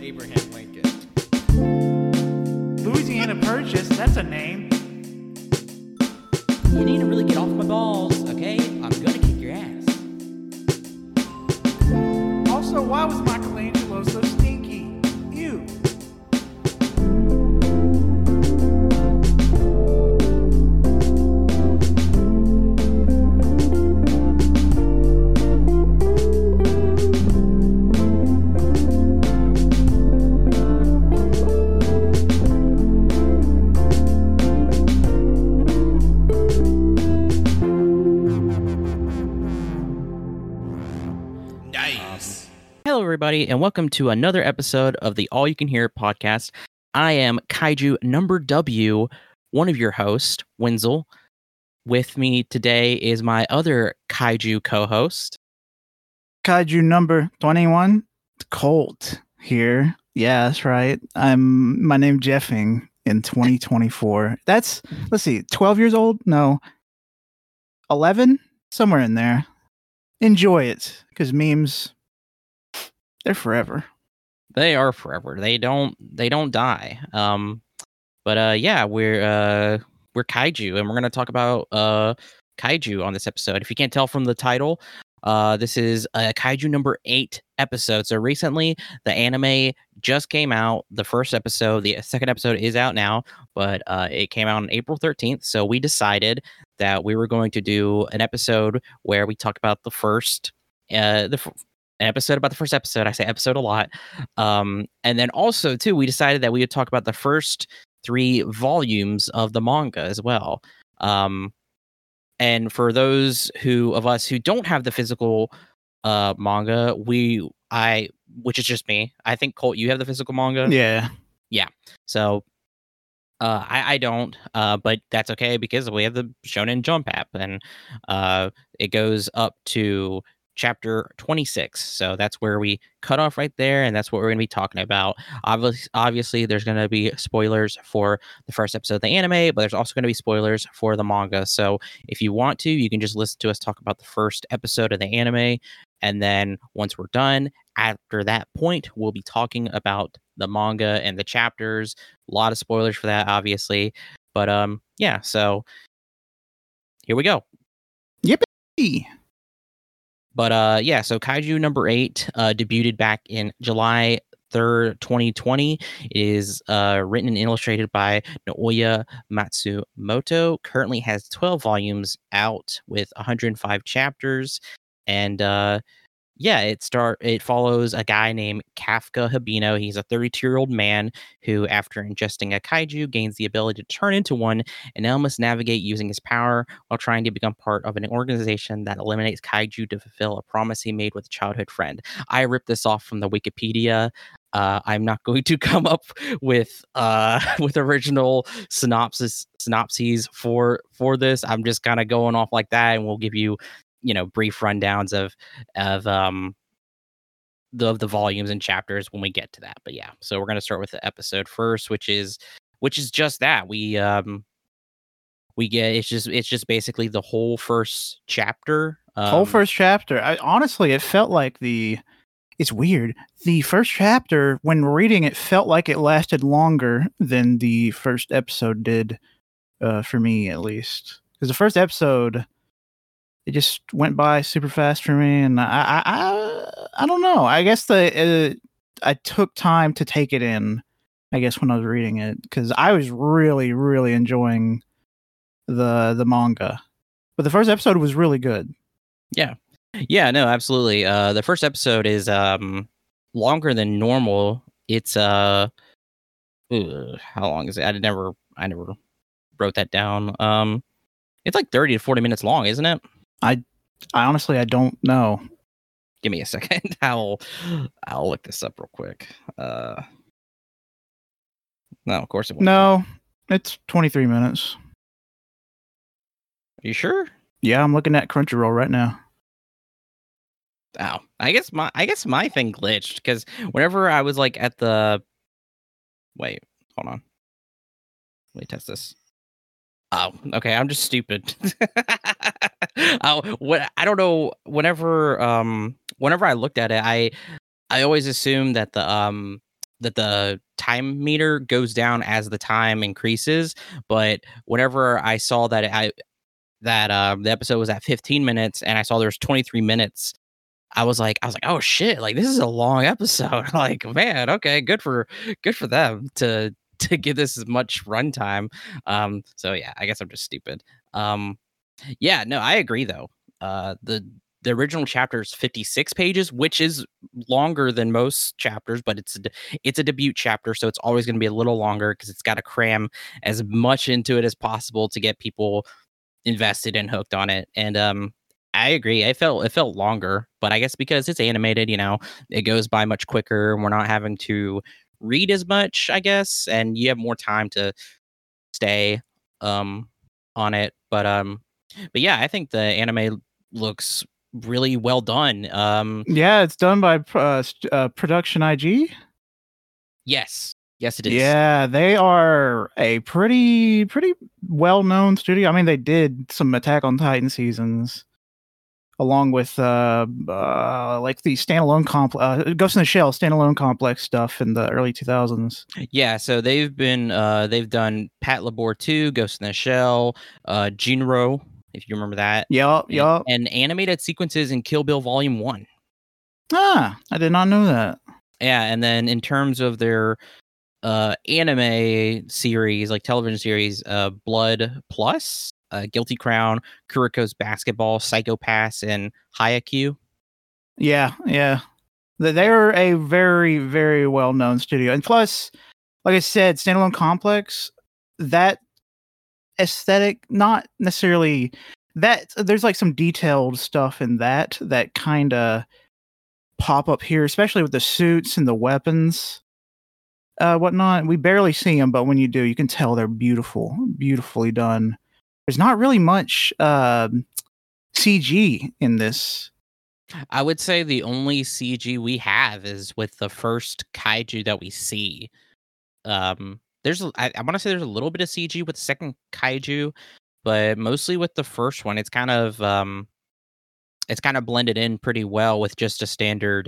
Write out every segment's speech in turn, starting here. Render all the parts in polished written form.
Abraham Lincoln. Louisiana Purchase, that's a name. You need to really get off my balls, okay? I'm gonna kick your ass. Also, why was Michelangelo so stinky? Ew. Hello, everybody, and welcome to another episode of the All You Can Hear podcast. I am Kaiju Number W, one of your hosts, Wenzel. With me today is my other Kaiju co-host. Kaiju number 21, Colt here. Yeah, that's right. My name Jeffing in 2024. That's, let's see, 12 years old? No. 11? Somewhere in there. Enjoy it, because memes, they're forever. They are forever. They don't die. Yeah, we're Kaiju, and we're gonna talk about Kaiju on this episode. If you can't tell from the title, this is a Kaiju number 8 episode. So recently, the anime just came out. The first episode, the second episode is out now, but it came out on April 13th. So we decided that we were going to do an episode where we talk about the first, an episode about the first episode. I say episode a lot. And then also, too, we decided that we would talk about the first 3 volumes of the manga as well. And for those of us who don't have the physical manga, which is just me. I think Colt, you have the physical manga. Yeah. So I don't, but that's okay because we have the Shonen Jump app, and it goes up to chapter 26. So that's where we cut off right there, and that's what we're going to be talking about. Obviously, there's going to be spoilers for the first episode of the anime, but there's also going to be spoilers for the manga. So if you want to, you can just listen to us talk about the first episode of the anime, and then once we're done, after that point, we'll be talking about the manga and the chapters. A lot of spoilers for that, obviously. But yeah, so here we go. Yippee! But yeah, so Kaiju number 8 debuted back in July 3rd, 2020. It is written and illustrated by Naoya Matsumoto. Currently has 12 volumes out with 105 chapters. And yeah, it follows a guy named Kafka Habino. He's a 32-year-old man who, after ingesting a kaiju, gains the ability to turn into one, and now must navigate using his power while trying to become part of an organization that eliminates kaiju to fulfill a promise he made with a childhood friend. I ripped this off from the Wikipedia. I'm not going to come up with original synopses for this. I'm just kind of going off like that, and we'll give you brief rundowns of the volumes and chapters when we get to that. But yeah, so we're going to start with the episode first, which is just that we get it's just basically the whole first chapter. Whole first chapter. Honestly, it felt like it's weird. The first chapter, when reading it, felt like it lasted longer than the first episode did, for me at least. Because the first episode, it just went by super fast for me, and I don't know. I guess I took time to take it in, I guess, when I was reading it, because I was really, really enjoying the manga. But the first episode was really good. Yeah, no, absolutely. The first episode is longer than normal. It's how long is it? I never wrote that down. It's like 30 to 40 minutes long, isn't it? I honestly, I don't know. Give me a second. I'll look this up real quick. No, of course it won't. No, it's 23 minutes. Are you sure? Yeah, I'm looking at Crunchyroll right now. Oh, I guess my thing glitched because whenever I was like at the wait, hold on. Let me test this. Oh, okay. I'm just stupid. I don't know. Whenever I looked at it, I always assumed that the time meter goes down as the time increases. But whenever I saw that the episode was at 15 minutes and I saw there's 23 minutes, I was like, oh shit, like this is a long episode. Like, man, okay, good for them to give this as much runtime. So yeah, I guess I'm just stupid. Yeah, no, I agree though. The original chapter is 56 pages, which is longer than most chapters, but it's a debut chapter, so it's always going to be a little longer because it's got to cram as much into it as possible to get people invested and hooked on it. And I agree. It felt longer, but I guess because it's animated, it goes by much quicker and we're not having to read as much, I guess, and you have more time to stay on it. But yeah, I think the anime looks really well done. Yeah, it's done by Production IG. Yes, it is. Yeah, they are a pretty well-known studio. I mean, they did some Attack on Titan seasons, along with like the standalone complex, Ghost in the Shell standalone complex stuff in the early 2000s. Yeah, so they've done Pat Labor 2, Ghost in the Shell, Jinro, if you remember that. Yup. And animated sequences in Kill Bill Volume 1. Ah, I did not know that. Yeah, and then in terms of their anime series, like television series, Blood Plus, Guilty Crown, Kuriko's Basketball, Psycho-Pass, and Haikyuu. Yeah. They're a very, very well-known studio. And plus, like I said, standalone complex, that aesthetic, not necessarily that there's like some detailed stuff in that kind of pop up here, especially with the suits and the weapons, whatnot. We barely see them, but when you do, you can tell they're beautifully done. There's not really much CG in this. I would say the only CG we have is with the first kaiju that we see. I want to say there's a little bit of CG with the second kaiju, but mostly with the first one, it's kind of blended in pretty well with just a standard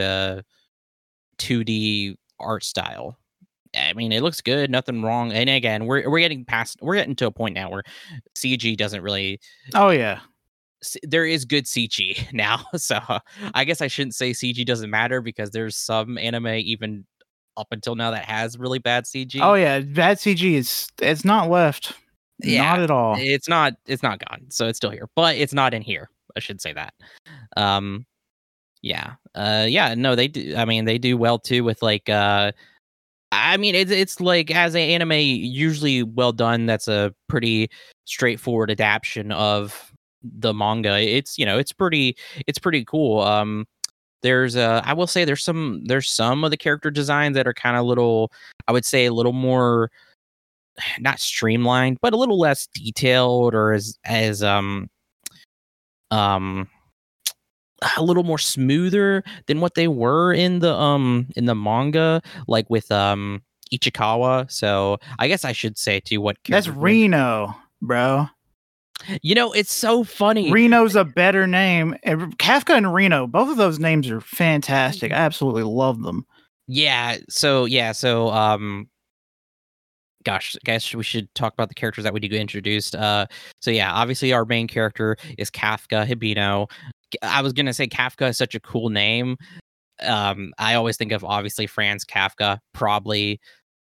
2D art style. I mean, it looks good, nothing wrong. And again, we're getting to a point now where CG doesn't really. Oh yeah. There is good CG now, so I guess I shouldn't say CG doesn't matter because there's some anime even up until now that has really bad CG. Oh yeah, bad CG it's not left. Yeah, not at all. It's not gone, so it's still here, but it's not in here. I should say that. Yeah. No, they do. I mean, they do well too with like. I mean, it's like as an anime usually well done. That's a pretty straightforward adaptation of the manga. It's pretty cool. There's I will say there's some of the character designs that are kind of little, I would say a little more not streamlined, but a little less detailed, or as a little more smoother than what they were in the manga, like with Ichikawa. So I guess I should say too what that's Reno, bro. It's so funny. Reno's a better name. Kafka and Reno, both of those names are fantastic. I absolutely love them. Yeah. So gosh, guys, we should talk about the characters that we do introduced. So yeah, obviously our main character is Kafka Hibino. I was gonna say Kafka is such a cool name. I always think of obviously Franz Kafka, probably.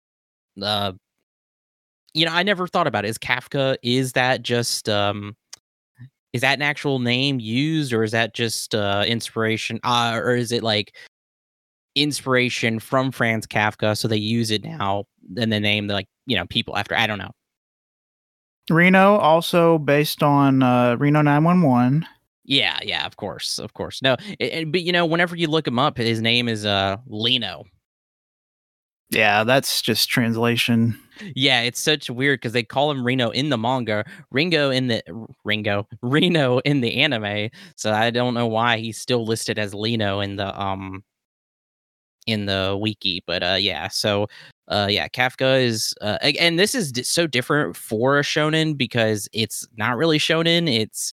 I never thought about it. Is that just is that an actual name used, or is that just inspiration? Or is it like inspiration from Franz Kafka, so they use it now and the name like people after? I don't know. Reno, also based on Reno 911. Yeah, of course. No, but whenever you look him up, his name is Lino. Yeah, that's just translation. Yeah, it's such weird because they call him Reno in the manga, Reno in the anime. So I don't know why he's still listed as Lino in the wiki. But yeah, so yeah, Kafka is and this is so different for a shonen because it's not really shonen. It's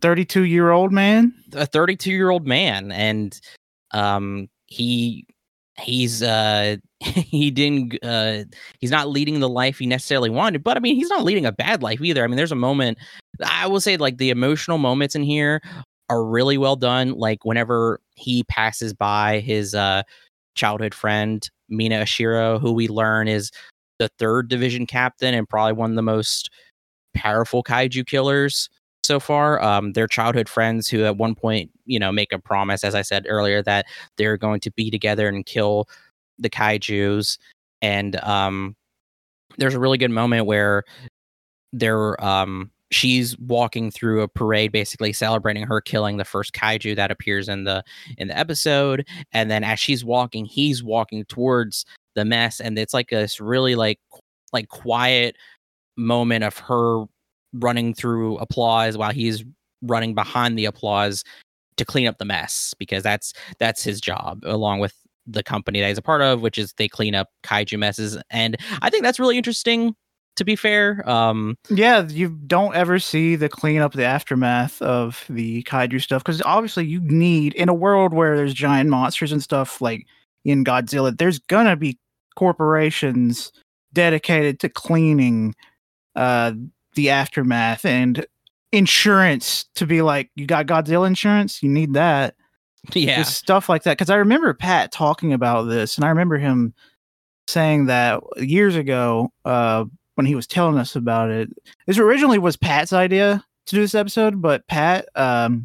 32-year-old man, a 32-year-old man, and he he's he didn't he's not leading the life he necessarily wanted, but I mean he's not leading a bad life either. I mean there's a moment, I will say, like the emotional moments in here are really well done, like whenever he passes by his childhood friend Mina Ashiro, who we learn is the 3rd division captain and probably one of the most powerful kaiju killers so far. They're childhood friends who at one point, make a promise, as I said earlier, that they're going to be together and kill the kaijus. And there's a really good moment where they're she's walking through a parade basically celebrating her killing the first kaiju that appears in the episode, and then as she's walking, he's walking towards the mess, and it's like this really like quiet moment of her running through applause while he's running behind the applause to clean up the mess, because that's his job, along with the company that he's a part of, which is they clean up kaiju messes. And I think that's really interesting, to be fair. Yeah, you don't ever see the cleanup, the aftermath of the kaiju stuff, because obviously you need, in a world where there's giant monsters and stuff like in Godzilla, there's gonna be corporations dedicated to cleaning the aftermath, and insurance to be like, you got Godzilla insurance, you need that. Yeah, just stuff like that. Because I remember Pat talking about this, and I remember him saying that years ago when he was telling us about it. This originally was Pat's idea to do this episode, but Pat's on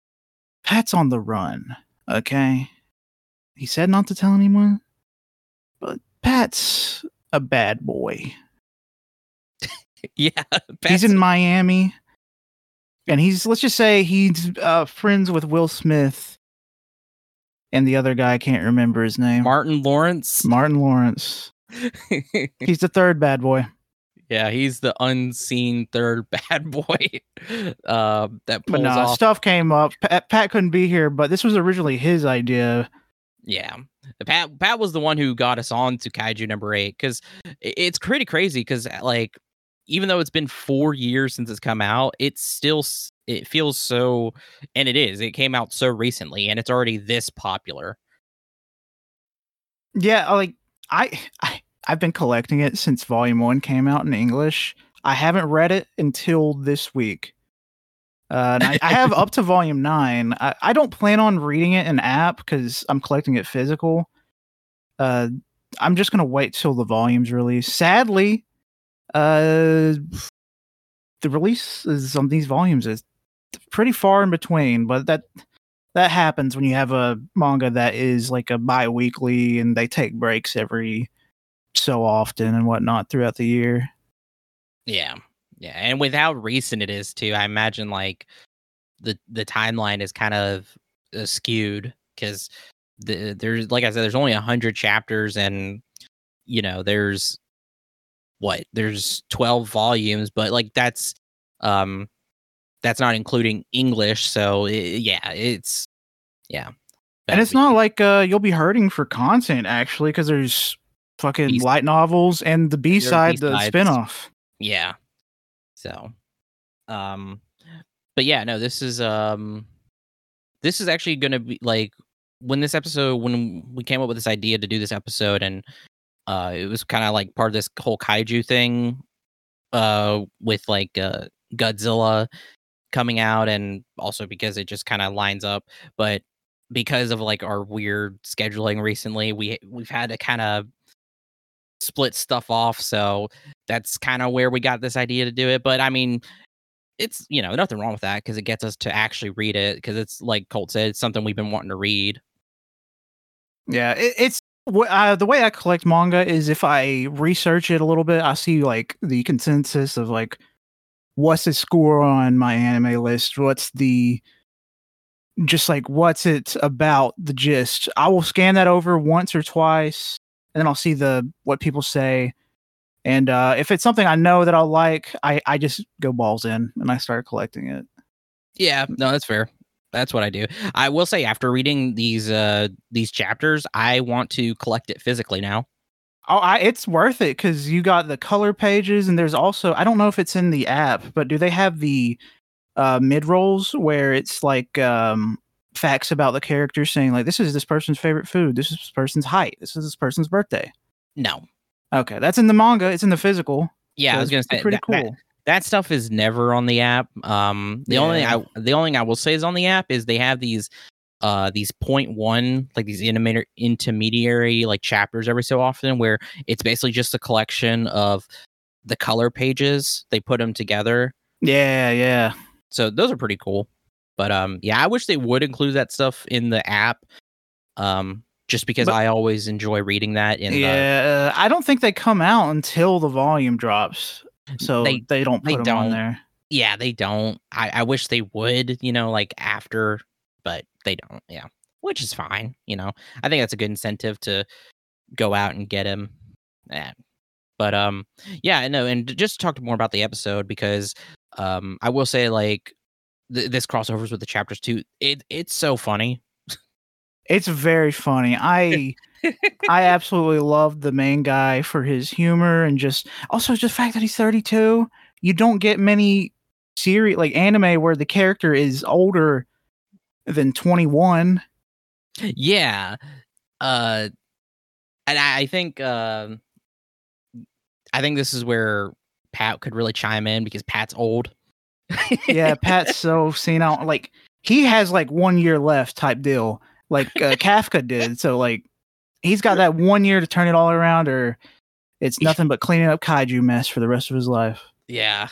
the run. Okay, he said not to tell anyone, but Pat's a bad boy. Yeah, he's in Miami, and let's just say he's friends with Will Smith and the other guy. I can't remember his name. Martin Lawrence. He's the 3rd bad boy. Yeah, he's the unseen 3rd bad boy that pulls off. Stuff came up. Pat couldn't be here, but this was originally his idea. Yeah, Pat was the one who got us on to Kaiju number 8, because it's pretty crazy, because like, even though it's been 4 years since it's come out, it feels so, and it came out so recently, and it's already this popular. Yeah, like I've been collecting it since Volume 1 came out in English. I haven't read it until this week. And I have up to Volume 9. I don't plan on reading it in app because I'm collecting it physical. I'm just going to wait till the volume's released. Sadly, the release on these volumes is pretty far in between, but that happens when you have a manga that is like a bi-weekly and they take breaks every so often and whatnot throughout the year. Yeah, and with how recent it is too, I imagine like the timeline is kind of skewed, because there's, like I said, there's only 100 chapters, and there's 12 volumes, but like that's not including English, so it's and it's not like you'll be hurting for content, actually, because there's fucking light novels and the B-side, the spinoff. Yeah. So, but yeah, no, this is actually going to be like, when we came up with this idea to do this episode, and it was kind of like part of this whole kaiju thing with like Godzilla coming out, and also because it just kind of lines up, but because of like our weird scheduling recently, we've had to kind of split stuff off, so that's kind of where we got this idea to do it. But I mean, it's nothing wrong with that, because it gets us to actually read it, because it's like Colt said, it's something we've been wanting to read. Yeah, it's the way I collect manga is, if I research it a little bit, I see like the consensus of like, what's the score on my anime list, what's it about, the gist. I will scan that over once or twice, and then I'll see what people say. And if it's something I know that I'll like, I just go balls in and I start collecting it. Yeah, no, that's fair. That's what I do. I will say, after reading these chapters, I want to collect it physically now. Oh, it's worth it, because you got the color pages, and there's also, I don't know if it's in the app, but do they have the mid rolls where it's like facts about the character, saying like, this is this person's favorite food, this is this person's height, this is this person's birthday? No. Okay, that's in the manga. It's in the physical. Yeah, so I was gonna say pretty cool. That the stuff is never on the app. The only thing I will say is on the app is they have these 0.1, like these intermediary like chapters every so often, where it's basically just a collection of the color pages. They put them together. Yeah. So those are pretty cool. But yeah, I wish they would include that stuff in the app. Just because I always enjoy reading that. I don't think they come out until the volume drops, so they don't put them on there. Yeah, they don't. I wish they would, like after, but they don't. Yeah, which is fine. I think that's a good incentive to go out and get him. Yeah. But yeah, no, and just talk more about the episode, because I will say, like, this crossovers with the chapters too. It's so funny. It's very funny. I absolutely love the main guy for his humor, and just also just the fact that he's 32. You don't get many series like anime where the character is older than 21. Yeah. And I think this is where Pat could really chime in, because Pat's old. Yeah, Pat's so senile. Like, he has like 1 year left type deal, like Kafka did. So like, he's got that 1 year to turn it all around, or it's nothing but cleaning up kaiju mess for the rest of his life. Yeah.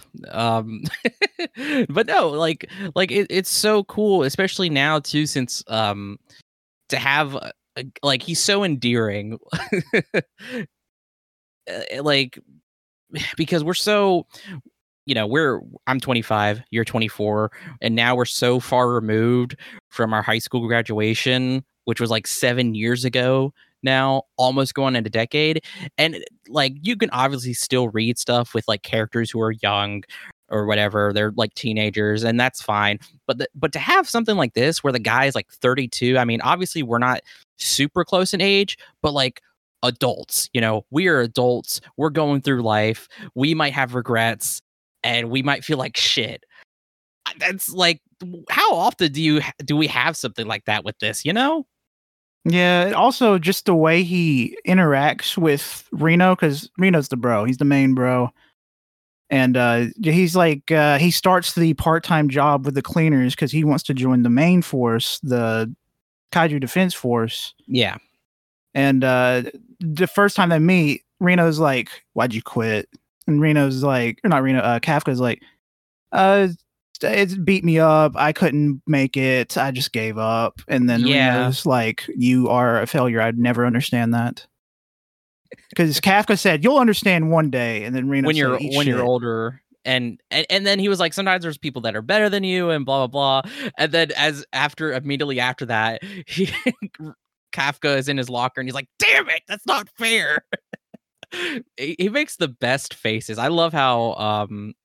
But no, like it's so cool, especially now too, since to have like, he's so endearing. Like, because we're so, I'm 25, you're 24, and now we're so far removed from our high school graduation, which was like 7 years ago now, almost going into a decade. And like, you can obviously still read stuff with like characters who are young or whatever, they're like teenagers, and that's fine. But to have something like this where the guy is like 32, I mean, obviously we're not super close in age, but like, adults, we are adults, we're going through life, we might have regrets, and we might feel like shit. That's like, how often do we have something like that with this, Yeah, also just the way he interacts with Reno, because Reno's the bro, he's the main bro. And he's like, he starts the part-time job with the cleaners because he wants to join the main force, the Kaiju Defense Force. Yeah. And the first time they meet, Reno's like, "Why'd you quit?" And Reno's like, or not Reno, Kafka's like, "It beat me up. I couldn't make it. I just gave up." And then Reno's like, "You are a failure. I'd never understand that." Because Kafka said, "You'll understand one day," and then Reno when you're older. And then he was like, sometimes there's people that are better than you, and blah blah blah. And then immediately after that, Kafka is in his locker and he's like, "Damn it, that's not fair." He makes the best faces. I love how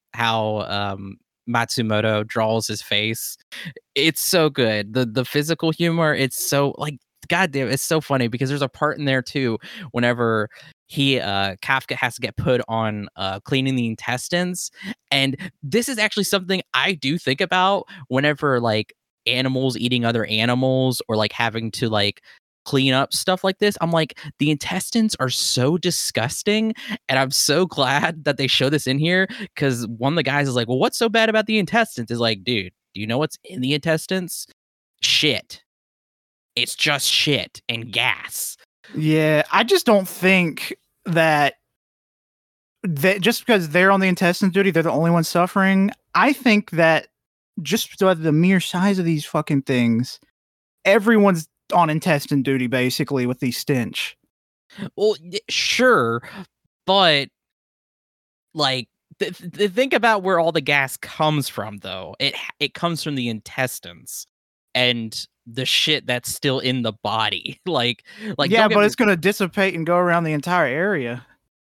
Matsumoto draws his face. It's so good. The physical humor, it's so like, goddamn, it's so funny, because there's a part in there too whenever Kafka has to get put on cleaning the intestines. And this is actually something I do think about whenever like animals eating other animals, or like having to like clean up stuff like this. I'm like, the intestines are so disgusting, and I'm so glad that they show this in here, because one of the guys is like, "Well, what's so bad about the intestines?" Is like, dude, do you know what's in the intestines? Shit. It's just shit and gas. Yeah, I just don't think that just because they're on the intestine duty, they're the only ones suffering. I think that just the mere size of these fucking things, everyone's on intestine duty basically with these stench. Well, sure, but like, think about where all the gas comes from, though. It comes from the intestines and the shit that's still in the body. like yeah, but it's gonna dissipate and go around the entire area.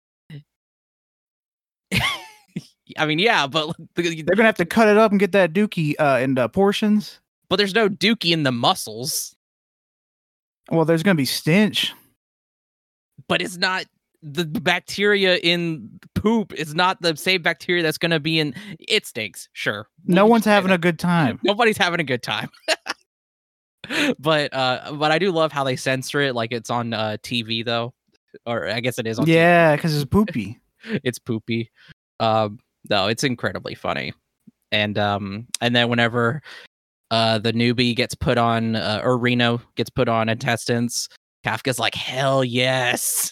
I mean, yeah, but they're gonna have to cut it up and get that dookie into portions. But there's no dookie in the muscles. Well, there's gonna be stench. But it's not the bacteria in poop. It's not the same bacteria that's gonna be in. It stinks. Sure. No one's having a good time. Nobody's having a good time. But I do love how they censor it, like it's on TV though, or I guess it is on TV. Yeah, because it's poopy. It's poopy. No, it's incredibly funny. And then whenever the newbie gets put on, or Reno gets put on intestines, Kafka's like, hell yes.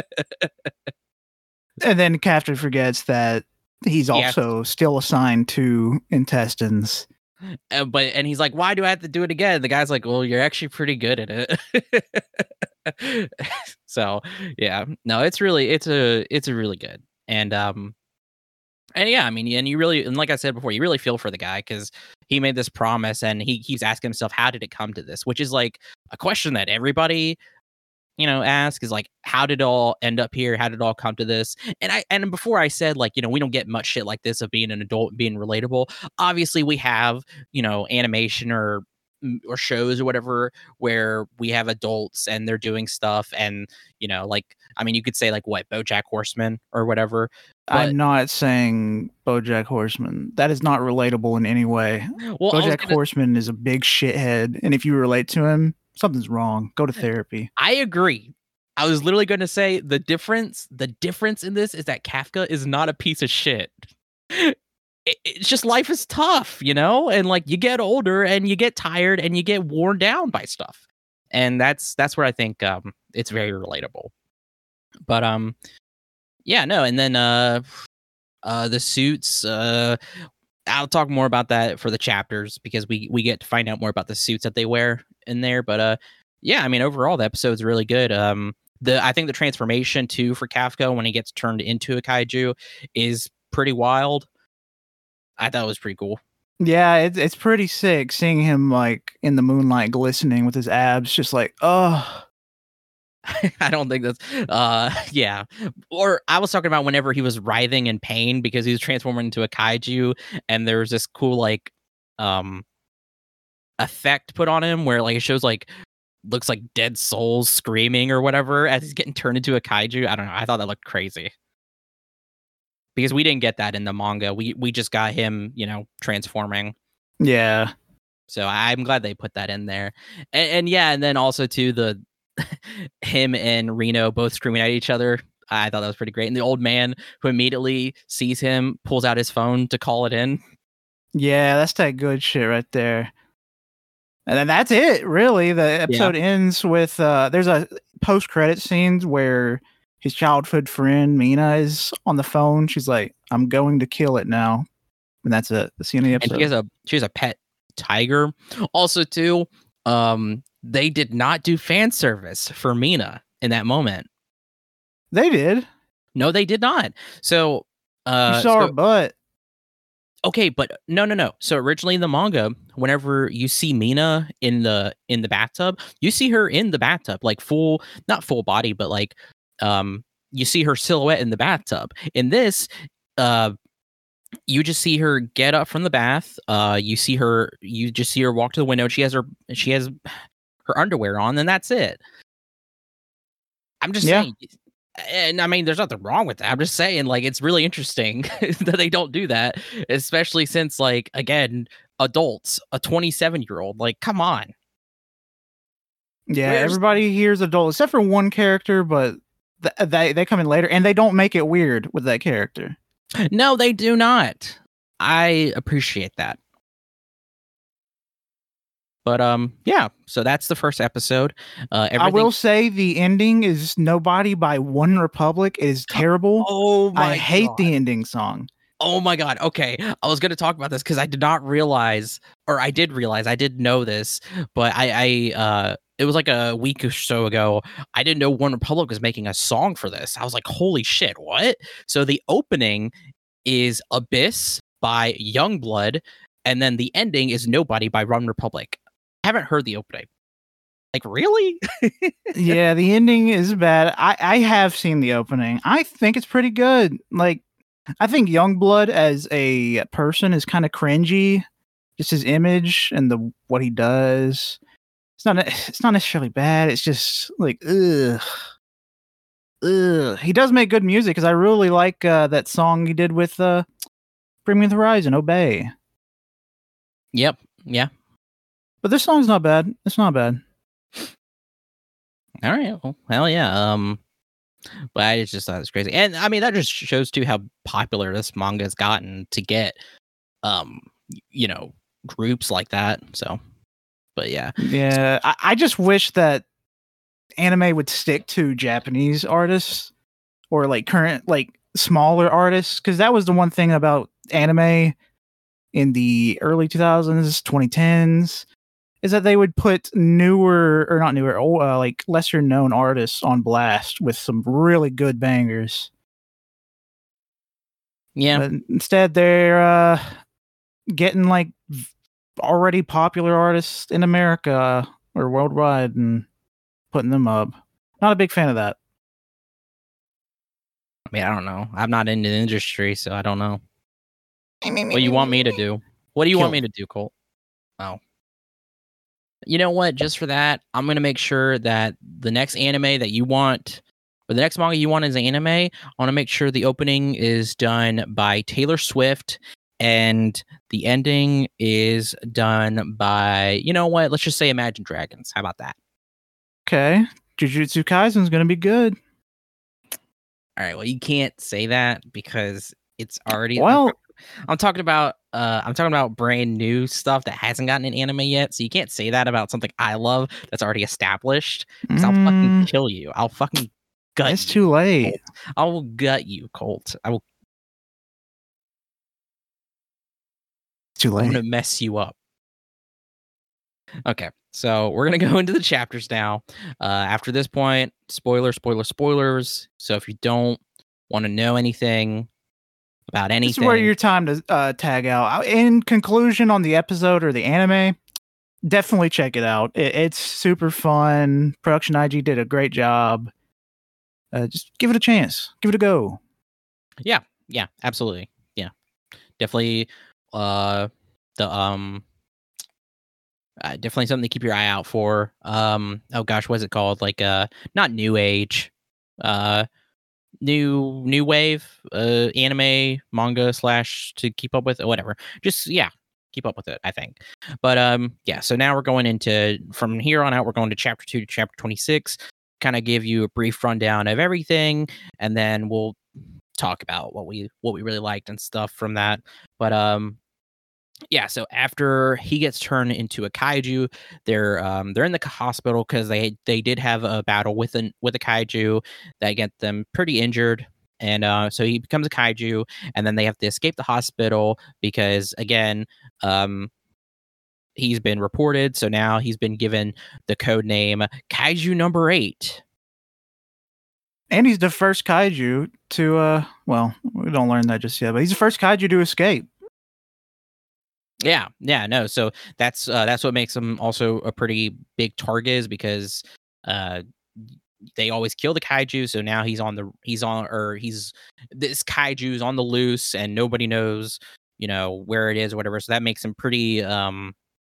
And then Captain forgets that he's also still assigned to intestines. And he's like, why do I have to do it again? The guy's like, well, you're actually pretty good at it. So yeah, no, it's a really good. And yeah, I mean, and you really, and like I said before, you really feel for the guy because he made this promise and he keeps asking himself, how did it come to this? Which is like a question that everybody, ask is like, how did it all end up here? How did it all come to this? And before I said, like, we don't get much shit like this of being an adult, being relatable. Obviously we have, animation or shows or whatever where we have adults and they're doing stuff and, like, I mean, you could say like what, BoJack Horseman or whatever. I'm not saying BoJack Horseman. That is not relatable in any way. Well, BoJack Horseman is a big shithead, and if you relate to him, something's wrong. Go to therapy. I agree. I was literally going to say the difference in this is that Kafka is not a piece of shit. It's just life is tough, and like you get older and you get tired and you get worn down by stuff. And that's where I think it's very relatable. But yeah, no, and then the suits, I'll talk more about that for the chapters because we get to find out more about the suits that they wear in there. But yeah, I mean, overall the episode's really good. I think the transformation too for Kafka when he gets turned into a kaiju is pretty wild. I thought it was pretty cool. Yeah, it's pretty sick seeing him like in the moonlight glistening with his abs, just like, oh. I don't think that's yeah. Or I was talking about whenever he was writhing in pain because he was transforming into a kaiju and there was this cool like effect put on him where like it shows like looks like dead souls screaming or whatever as he's getting turned into a kaiju. I don't know. I thought that looked crazy. Because we didn't get that in the manga. We just got him, transforming. Yeah. So I'm glad they put that in there. And yeah, and then also too the him and Reno both screaming at each other. I thought that was pretty great. And the old man who immediately sees him pulls out his phone to call it in. Yeah, that's that good shit right there. And then that's it, really. The episode ends with there's a post-credit scene where his childhood friend Mina is on the phone. She's like, I'm going to kill it now. And that's it. That's the end of the episode. And she has a pet tiger. Also, too, they did not do fan service for Mina in that moment. They did. No, they did not. So you saw her butt. Okay, but no. So originally in the manga, whenever you see Mina in the bathtub, you see her in the bathtub, like not full body, but like you see her silhouette in the bathtub. In this, you just see her get up from the bath. You just see her walk to the window. She has her underwear on, and that's it. I'm just saying, and I mean, there's nothing wrong with that. I'm just saying, like, it's really interesting that they don't do that, especially since, like, again, adults, a 27-year-old, like, come on. Yeah, everybody here is adult, except for one character, but they come in later, and they don't make it weird with that character. No, they do not. I appreciate that. But yeah, so that's the first episode. I will say the ending is Nobody by One Republic. It is terrible. Oh my God. I hate the ending song. Oh my God. Okay. I was going to talk about this because I did not realize, or I did realize, I did know this, but I it was like a week or so ago. I didn't know One Republic was making a song for this. I was like, holy shit, what? So the opening is Abyss by Youngblood, and then the ending is Nobody by One Republic. I haven't heard the opening. Like, really? Yeah, the ending is bad. I have seen the opening. I think it's pretty good. Like, I think Youngblood as a person is kind of cringy. Just his image and what he does. It's not necessarily bad. It's just like, ugh. He does make good music because I really like that song he did with Bring Me the Horizon, Obey. Yep. Yeah. But this song's not bad. It's not bad. All right. Well, hell yeah. But I just thought it was crazy. And I mean, that just shows too how popular this manga has gotten to get, you know, groups like that. So, but yeah. Yeah. I just wish that anime would stick to Japanese artists or like current, like smaller artists. Cause that was the one thing about anime in the early 2000s, 2010s, is that they would put newer or not newer, like lesser known artists on blast with some really good bangers. Yeah. But instead, they're getting like already popular artists in America or worldwide and putting them up. Not a big fan of that. I mean, I don't know. I'm not in the industry, so I don't know. What do you want me to do? What do you want me to do, Colt? Oh. You know what? Just for that, I'm going to make sure that the next anime that you want, or the next manga you want as an anime, I want to make sure the opening is done by Taylor Swift and the ending is done by, you know what? Let's just say Imagine Dragons. How about that? Okay. Jujutsu Kaisen's going to be good. All right. Well, you can't say that because it's already. Well, I'm talking about brand new stuff that hasn't gotten an anime yet. So you can't say that about something I love that's already established. Because I'll fucking kill you. I'll fucking gut. It's too late. Colt. I will gut you, Colt. I will. It's too late. I'm gonna mess you up. Okay, so we're gonna go into the chapters now. After this point, spoilers. So if you don't want to know anything about anything, this is where your time to tag out. In conclusion on the episode or the anime, definitely check it out. It's super fun. Production IG did a great job. Just give it a chance. Give it a go. Yeah, absolutely. Yeah, definitely. Definitely something to keep your eye out for. Oh gosh, what's it called? Like not new age, new wave, anime manga / to keep up with or whatever. Just keep up with it, I think. But yeah, so now we're going into, from here on out, we're going to chapter 2 to chapter 26. Kind of give you a brief rundown of everything, and then we'll talk about what we really liked and stuff from that. But yeah, so after he gets turned into a kaiju, they're in the hospital because they did have a battle with a kaiju that get them pretty injured, and so he becomes a kaiju, and then they have to escape the hospital because again, he's been reported, so now he's been given the code name Kaiju number 8. And he's the first kaiju to well, we don't learn that just yet, but he's the first kaiju to escape. Yeah, no. So that's what makes him also a pretty big target, is because they always kill the kaiju. So now this kaiju's on the loose, and nobody knows, where it is or whatever. So that makes him pretty on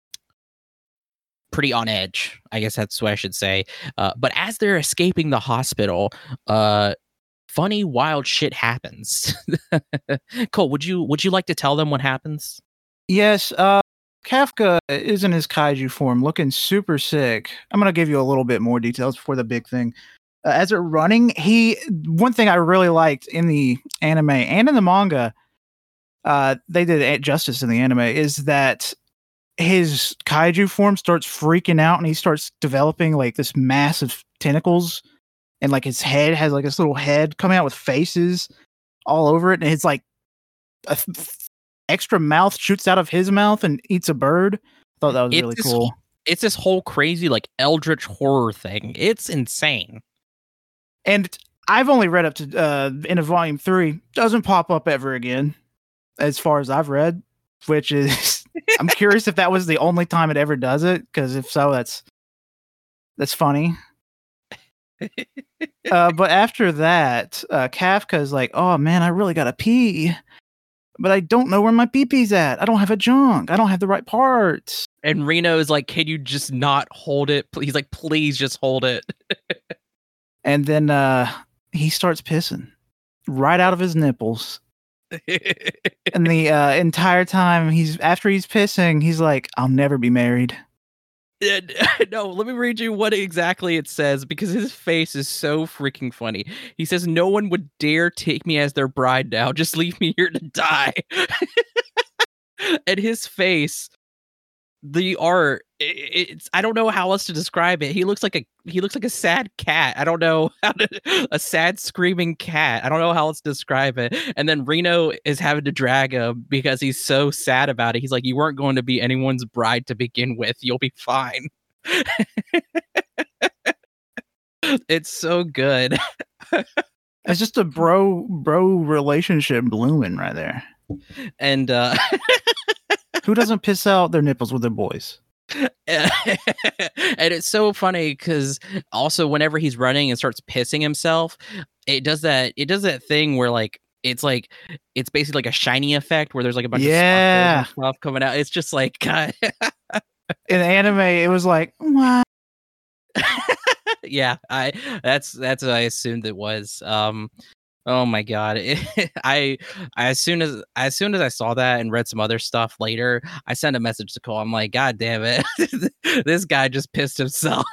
edge, I guess that's what I should say. But as they're escaping the hospital, funny, wild shit happens. Cole, would you like to tell them what happens? Yes, Kafka is in his kaiju form, looking super sick. I'm going to give you a little bit more details before the big thing. As they're running, one thing I really liked in the anime and in the manga, they did it justice in the anime, is that his kaiju form starts freaking out and he starts developing like this massive tentacles, and like his head has like this little head coming out with faces all over it, and it's like a extra mouth shoots out of his mouth and eats a bird. I thought that was really cool. It's this whole crazy like eldritch horror thing. It's insane. And I've only read up to into volume 3. Doesn't pop up ever again, as far as I've read. Which is, I'm curious if that was the only time it ever does it. Because if so, that's funny. But after that, Kafka's like, "Oh man, I really gotta pee. But I don't know where my pee-pee's at. I don't have a junk. I don't have the right parts." And Reno is like, "Can you just not hold it? He's like, please just hold it." And then he starts pissing right out of his nipples. And the entire time he's pissing, he's like, "I'll never be married. No, let me read you what exactly it says because his face is so freaking funny. He says, "No one would dare take me as their bride now. Just leave me here to die." And his face, the art, it's I don't know how else to describe it. He looks like a sad cat. I don't know a sad screaming cat. I don't know how else to describe it. And then Reno is having to drag him because he's so sad about it. He's like, "You weren't going to be anyone's bride to begin with. You'll be fine." It's so good. It's just a bro relationship blooming right there. And who doesn't piss out their nipples with their boys? And it's so funny because also whenever he's running and starts pissing himself, it does that thing where it's basically like a shiny effect where there's like a bunch of stuff coming out. It's just like, God. In anime, it was like, what? Yeah, that's what I assumed it was. Oh my God. As soon as I saw that and read some other stuff later, I sent a message to Cole. I'm like, God damn it. This guy just pissed himself.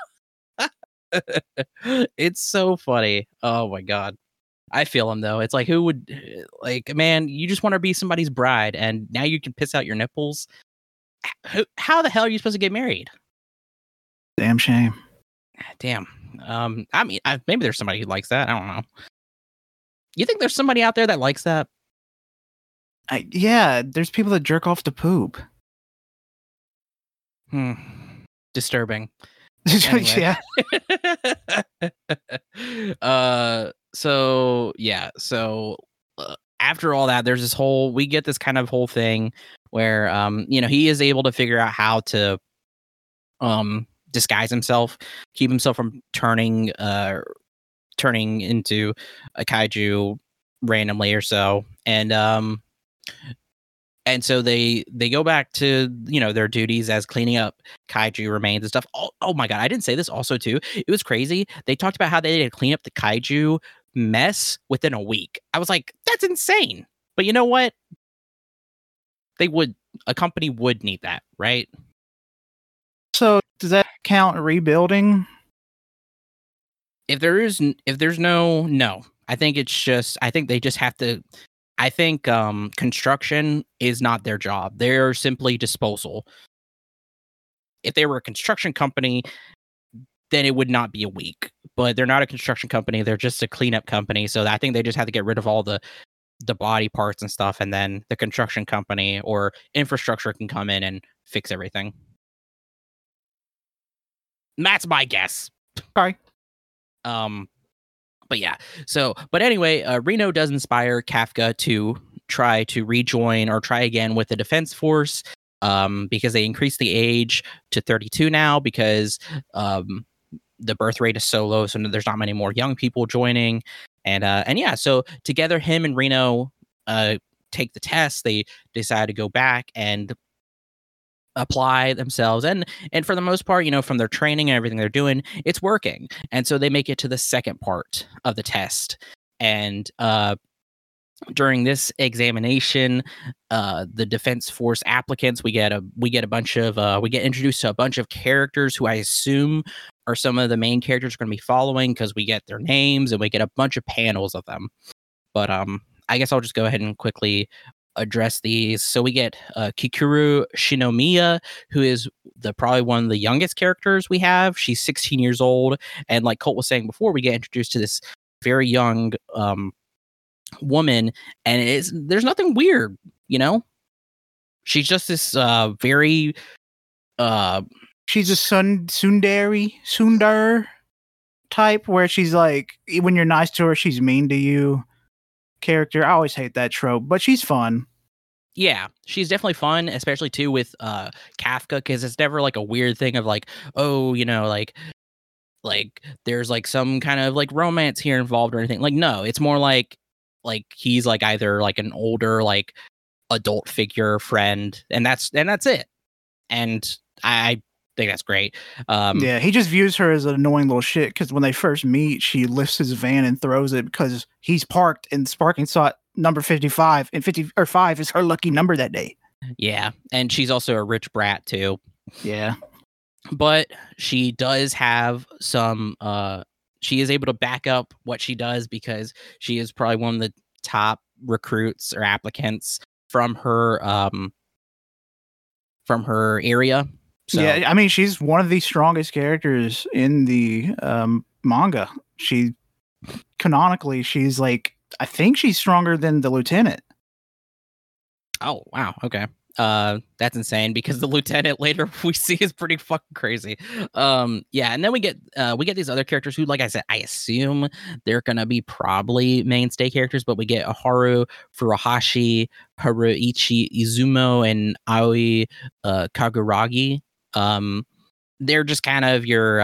It's so funny. Oh my God. I feel him though. It's like, who would, like, man, you just want to be somebody's bride and now you can piss out your nipples. How the hell are you supposed to get married? Damn shame. Damn. I mean, maybe there's somebody who likes that. I don't know. You think there's somebody out there that likes that? Yeah, there's people that jerk off to poop. Disturbing. Yeah. So after all that, there's we get this kind of whole thing where he is able to figure out how to disguise himself, keep himself from turning into a kaiju randomly or so, and so they go back to their duties as cleaning up kaiju remains and stuff. Oh my God, I didn't say this also too. It was crazy. They talked about how they had to clean up the kaiju mess within a week. I was like, that's insane. But you know what? A company would need that, right? So does that count rebuilding? If there's no, I think they just have to. I think construction is not their job. They're simply disposal. If they were a construction company, then it would not be a week. But they're not a construction company. They're just a cleanup company. So I think they just have to get rid of all the body parts and stuff, and then the construction company or infrastructure can come in and fix everything. That's my guess. Sorry. But yeah, but anyway, Reno does inspire Kafka to try to rejoin or try again with the Defense Force, because they increased the age to 32 now because the birth rate is so low, so there's not many more young people joining, and yeah, so together him and Reno take the test. They decide to go back and apply themselves, and for the most part, from their training and everything they're doing, it's working. And so they make it to the second part of the test, and during this examination, the Defense Force applicants, we get introduced to a bunch of characters who I assume are some of the main characters we're going to be following, because we get their names and we get a bunch of panels of them. But I guess I'll just go ahead and quickly address these. So we get Kikuru Shinomiya, who is probably one of the youngest characters we have. She's 16 years old, and like Colt was saying before, we get introduced to this very young woman, and there's nothing weird, she's just this very she's a tsundere type, where she's like, when you're nice to her, she's mean to you character. I always hate that trope, but she's fun. Yeah, she's definitely fun, especially too with Kafka, because it's never like a weird thing of like, oh, like there's like some kind of like romance here involved or anything. Like, no, it's more like he's like either like an older like adult figure friend, and that's it. And I think that's great. Yeah, he just views her as an annoying little shit, because when they first meet, she lifts his van and throws it because he's parked in Sparking Slot number 55, and 5 is her lucky number that day. Yeah, and she's also a rich brat too. Yeah. but she does have some. She is able to back up what she does because she is probably one of the top recruits or applicants from her area. So Yeah, I mean, she's one of the strongest characters in the manga. She canonically, she's like, I think she's stronger than the lieutenant. oh wow, okay. That's insane because the lieutenant later we see is pretty fucking crazy. Yeah, and then we get these other characters who, like I said, I assume they're gonna be probably mainstay characters, but we get Haru Furuhashi, Haruichi Izumo, and Aoi Kaguragi. They're just kind of your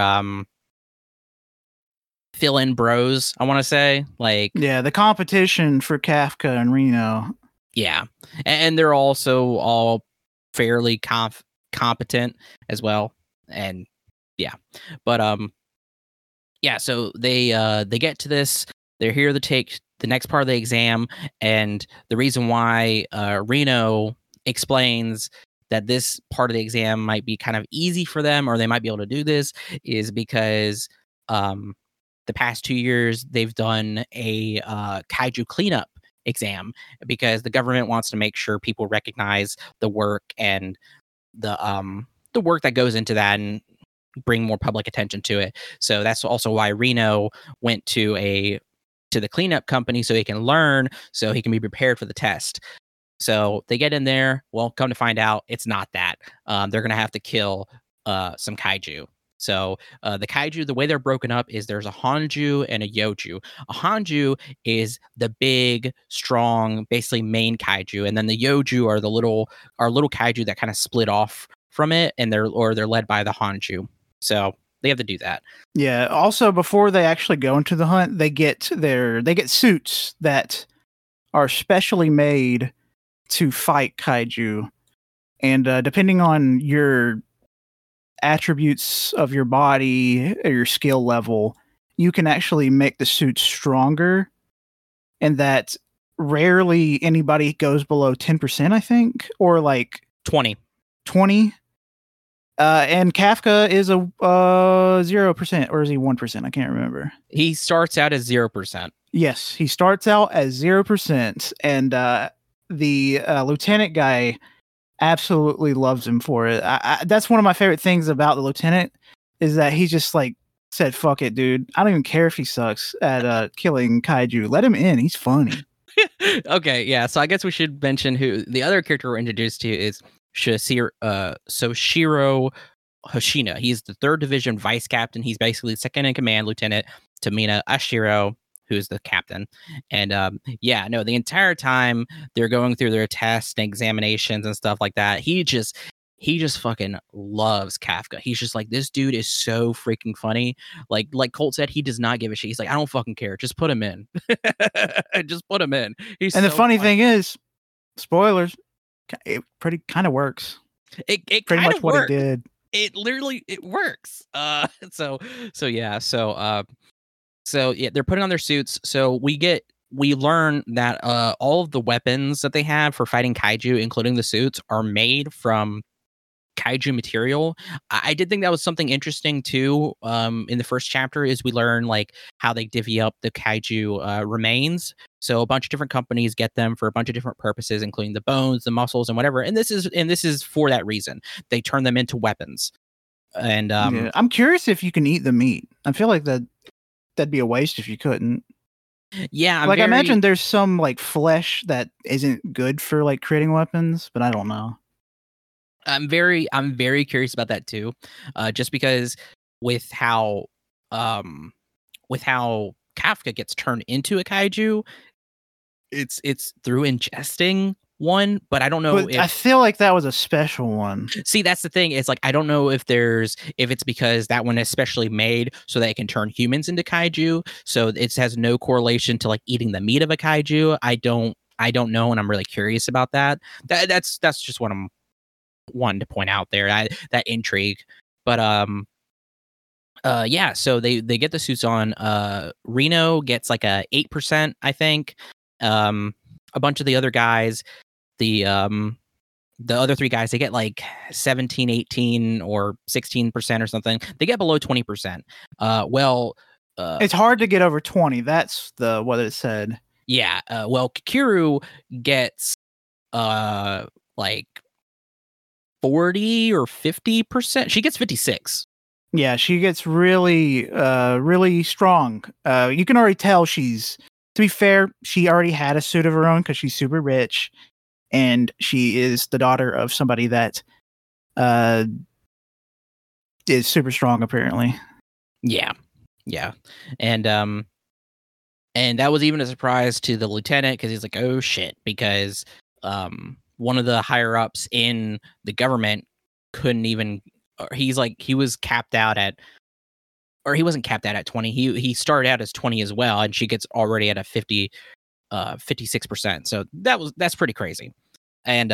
fill-in bros, I want to say. Like, Yeah, the competition for Kafka and Reno. yeah, and they're also all fairly competent as well, and yeah, but yeah. So they get to this. They're here to take the next part of the exam, and the reason why Reno explains that this part of the exam might be kind of easy for them, or they might be able to do this, is because the past 2 years they've done a kaiju cleanup exam because the government wants to make sure people recognize the work and the work that goes into that and bring more public attention to it. So that's also why Reno went to the cleanup company so he can learn, so he can be prepared for the test. So they get in there. Well, come to find out, it's not that. They're gonna have to kill some kaiju. So the kaiju, the way they're broken up is there's a Hanju and a Yoju. A Hanju is the big, strong, basically main kaiju, and then the Yoju are little kaiju that kind of split off from it, and they're led by the Hanju. So they have to do that. Yeah. Also, before they actually go into the hunt, they get suits that are specially made to fight kaiju, and depending on your attributes of your body or your skill level, you can actually make the suit stronger, and that rarely anybody goes below 10%, I think, or like 20. And Kafka is a 0%, or is he 1%? I can't remember. He starts out as 0%. Yes, he starts out as 0%, and the lieutenant guy absolutely loves him for it. That's one of my favorite things about the lieutenant, is that he just like said, "Fuck it, dude. I don't even care if he sucks at killing kaiju. Let him in. He's funny." Okay, yeah. So I guess we should mention who the other character we're introduced to is Soshiro Hoshina. He's the 3rd Division Vice Captain. He's basically second in command, Lieutenant to Mina Ashiro, who's the captain. And the entire time they're going through their tests and examinations and stuff like that, he just fucking loves Kafka. He's just like, this dude is so freaking funny. Like Colt said, he does not give a shit. He's like, I don't fucking care. Just put him in. Just put him in. And the funny thing is, spoilers, it pretty kind of works. It pretty much what he did. It literally works. So yeah. So yeah, they're putting on their suits. So we learn that all of the weapons that they have for fighting kaiju, including the suits, are made from kaiju material. I did think that was something interesting too. In the first chapter, is we learn like how they divvy up the kaiju remains. So a bunch of different companies get them for a bunch of different purposes, including the bones, the muscles, and whatever. And this is for that reason. They turn them into weapons. And yeah. I'm curious if you can eat the meat. I feel like that'd be a waste if you couldn't. Yeah, I imagine there's some like flesh that isn't good for like creating weapons, but I don't know. I'm very curious about that too, just because with how Kafka gets turned into a kaiju, it's through ingesting one, but I don't know. But I feel like that was a special one. See, that's the thing. It's like, I don't know if it's because that one is specially made so that it can turn humans into kaiju. So it has no correlation to like eating the meat of a kaiju. I don't know, and I'm really curious about that. That's just what I'm wanting to point out there. That intrigue. But yeah. So they get the suits on. Reno gets like a 8%, I think. A bunch of the other guys, the the other three guys, they get like 17, 18, or 16% or something. They get below 20%. It's hard to get over 20. That's what it said. Yeah. Kikiru gets like 40 or 50%. She gets 56. Yeah, she gets really, really strong. You can already tell she's. To be fair, she already had a suit of her own because she's super rich, and she is the daughter of somebody that is super strong, apparently. Yeah, and that was even a surprise to the lieutenant because he's like, "Oh shit!" Because one of the higher ups in the government couldn't even. He was capped out at, or he wasn't capped out at 20. He started out as 20 as well, and she gets already at a 56%. So that's pretty crazy. And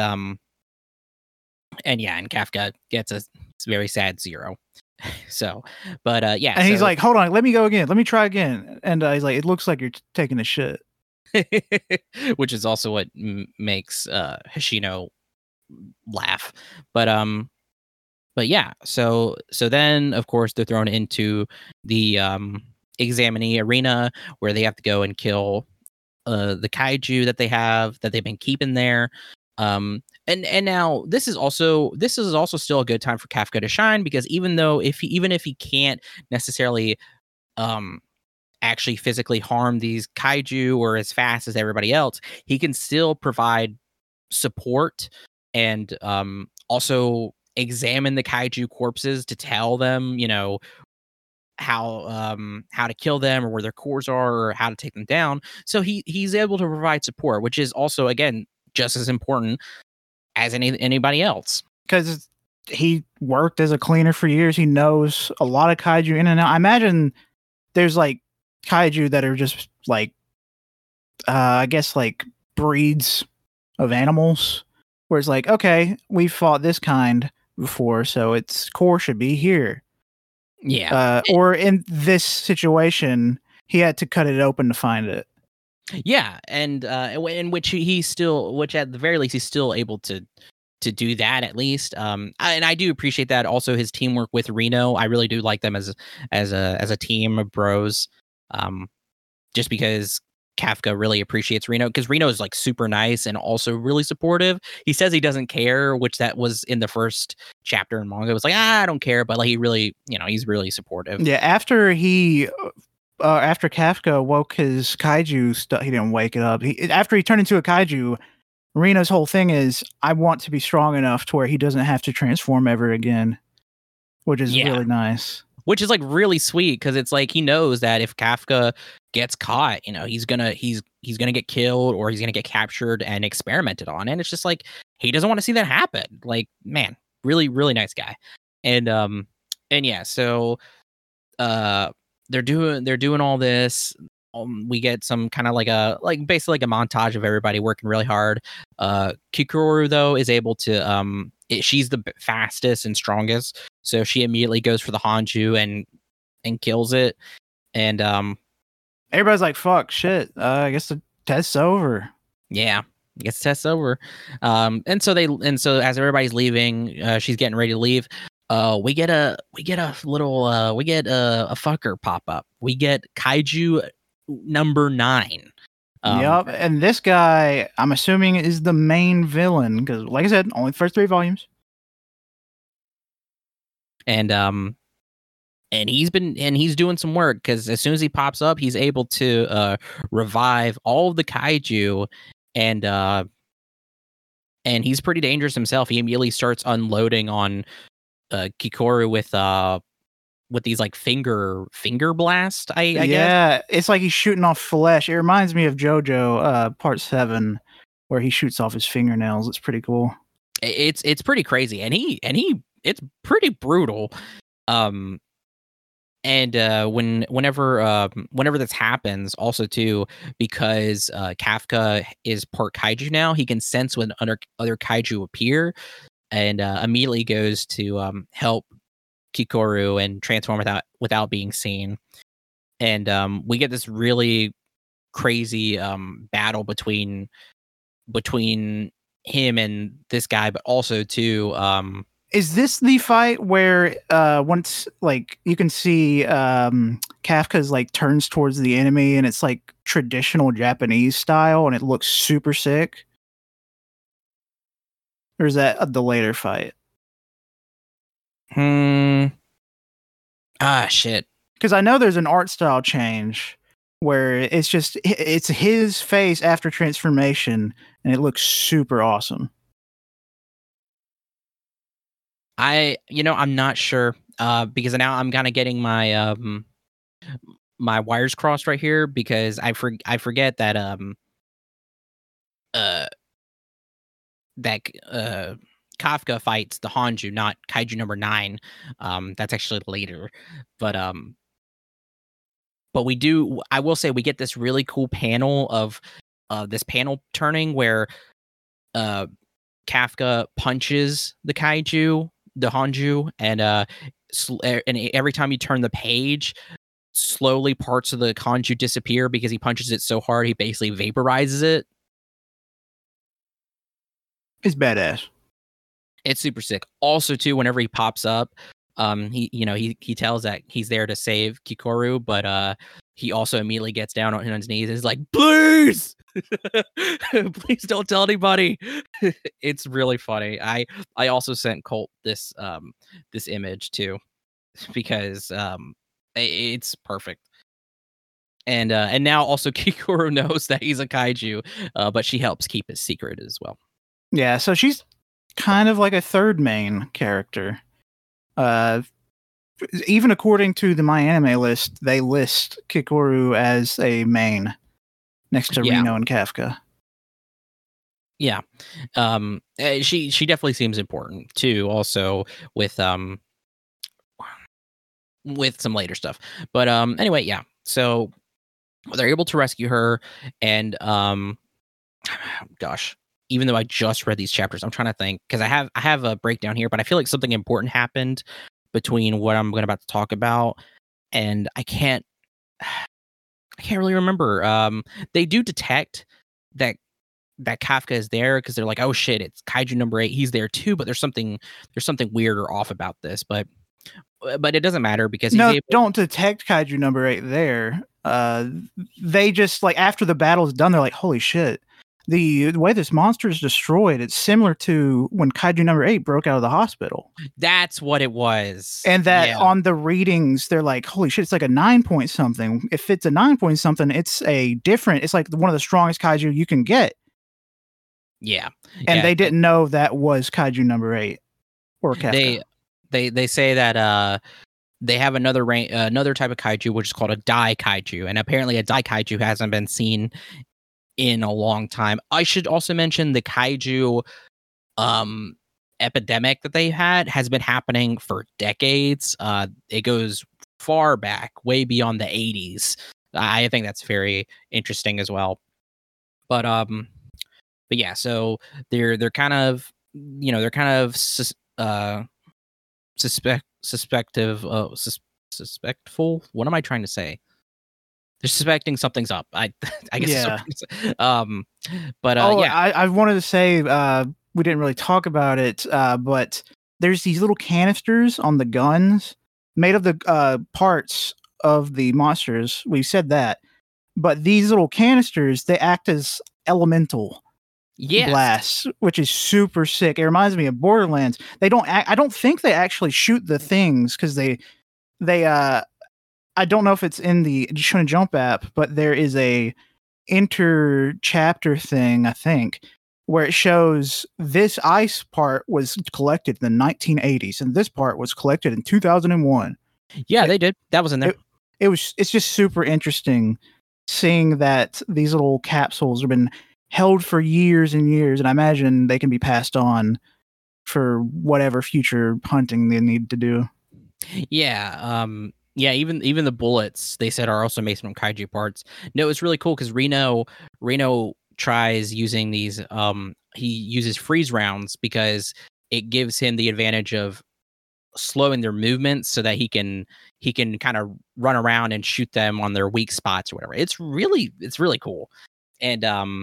Kafka gets a very sad 0. So, but yeah. And he's like, "Hold on, let me go again. Let me try again." And he's like, "It looks like you're taking a shit," which is also what makes Hoshino laugh. But yeah, so then of course they're thrown into the examinee arena where they have to go and kill the kaiju that they've been keeping there. And now this is also still a good time for Kafka to shine, because even if he can't necessarily actually physically harm these kaiju or as fast as everybody else, he can still provide support and also examine the kaiju corpses to tell them, how to kill them or where their cores are or how to take them down. So he's able to provide support, which is also, again, just as important as anybody else. Because he worked as a cleaner for years. He knows a lot of kaiju in and out. I imagine there's like kaiju that are just like, I guess like breeds of animals, where it's like, okay, we fought this kind before, so its core should be here. Yeah. Or in this situation, he had to cut it open to find it. Yeah, and in which which at the very least he's still able to do that at least. And I do appreciate that. Also, his teamwork with Reno, I really do like them as a team of bros. Just because Kafka really appreciates Reno, because Reno is like super nice and also really supportive. He says he doesn't care, which that was in the first chapter in manga. It was like, I don't care, but like he really, he's really supportive. Yeah, after Kafka woke his kaiju stuff, he didn't wake it up. After he turned into a kaiju, Reno's whole thing is, I want to be strong enough to where he doesn't have to transform ever again, which is really nice. Which is like really sweet, because it's like he knows that if Kafka gets caught, he's gonna get killed or he's gonna get captured and experimented on, and it's just like he doesn't want to see that happen. Like, man, really, really nice guy. And yeah, so they're doing all this. We get some kind of basically like a montage of everybody working really hard. Kikoru though is able to she's the fastest and strongest, so she immediately goes for the Hanju and kills it. And everybody's like, "Fuck, shit! I guess the test's over." Yeah, I guess the test's over. And so as everybody's leaving, she's getting ready to leave. We get a fucker pop up. We get Kaiju number 9. Yep, and this guy, I'm assuming, is the main villain, because, like I said, only the first 3 volumes. And he's doing some work, because as soon as he pops up, he's able to revive all of the kaiju, and he's pretty dangerous himself. He immediately starts unloading on Kikoru with these like finger blast. I guess. Yeah, it's like he's shooting off flesh. It reminds me of JoJo Part 7, where he shoots off his fingernails. It's pretty cool. It's pretty crazy, and he it's pretty brutal. And whenever this happens, also too, because Kafka is part kaiju now, he can sense when other kaiju appear, and immediately goes to help Kikoru and transform without being seen. And we get this really crazy battle between him and this guy, but also too. Is this the fight where once like you can see Kafka's like turns towards the enemy and it's like traditional Japanese style and it looks super sick? Or is that the later fight? Shit. Because I know there's an art style change where it's his face after transformation and it looks super awesome. I'm not sure because now I'm kind of getting my my wires crossed right here because I forget that Kafka fights the Hanju, not Kaiju number 9. That's actually later, but we do. I will say we get this really cool panel of this panel turning where Kafka punches the Kaiju, the Hanju, and every time you turn the page, slowly parts of the Hanju disappear because he punches it so hard he basically vaporizes it. It's badass. It's super sick. Also, too, whenever he pops up, he tells that he's there to save Kikoru, but he also immediately gets down on his knees and is like, "Please, please don't tell anybody." It's really funny. I also sent Colt this image too because it's perfect. And now also Kikoru knows that he's a kaiju, but she helps keep it secret as well. Yeah, so she's kind of like a third main character. Even according to the My Anime list, they list Kikoru as a main next to Reno and Kafka. Yeah, she definitely seems important too. Also with some later stuff, but anyway, yeah. So they're able to rescue her, and gosh, even though I just read these chapters, I'm trying to think because I have a breakdown here, but I feel like something important happened between what I'm about to talk about, and I can't really remember. They do detect that Kafka is there because they're like, oh shit, it's Kaiju number 8. He's there too, but there's something weird or off about this. But it doesn't matter because don't detect Kaiju number 8 there. They just like after the battle's done, they're like, holy shit. The way this monster is destroyed, it's similar to when Kaiju number 8 broke out of the hospital. That's what it was. And that on the readings, they're like, holy shit, it's like a 9 point something. If it's a 9 point something, it's like one of the strongest Kaiju you can get. Yeah. And they didn't know that was Kaiju number 8 or Kafka. They say that they have another type of Kaiju, which is called a Dai Kaiju. And apparently a Dai Kaiju hasn't been seen in a long time. I should also mention the Kaiju epidemic that they had has been happening for decades. It goes far back, way beyond the 80s. I think that's very interesting as well. But yeah, so they're kind of suspectful. What am I trying to say? They're suspecting something's up. I guess. Yeah. But yeah, I wanted to say we didn't really talk about it, but there's these little canisters on the guns made of the parts of the monsters. We said that, but these little canisters, they act as elemental blasts, which is super sick. It reminds me of Borderlands. I don't think they actually shoot the things because they I don't know if it's in the Shonen Jump app, but there is a inter-chapter thing, I think, where it shows this ice part was collected in the 1980s, and this part was collected in 2001. Yeah, they did. That was in there. It's just super interesting seeing that these little capsules have been held for years and years, and I imagine they can be passed on for whatever future hunting they need to do. Yeah, yeah, even the bullets they said are also made from kaiju parts. No, it's really cool because Reno tries using these. He uses freeze rounds because it gives him the advantage of slowing their movements so that he can kind of run around and shoot them on their weak spots or whatever. It's really cool. And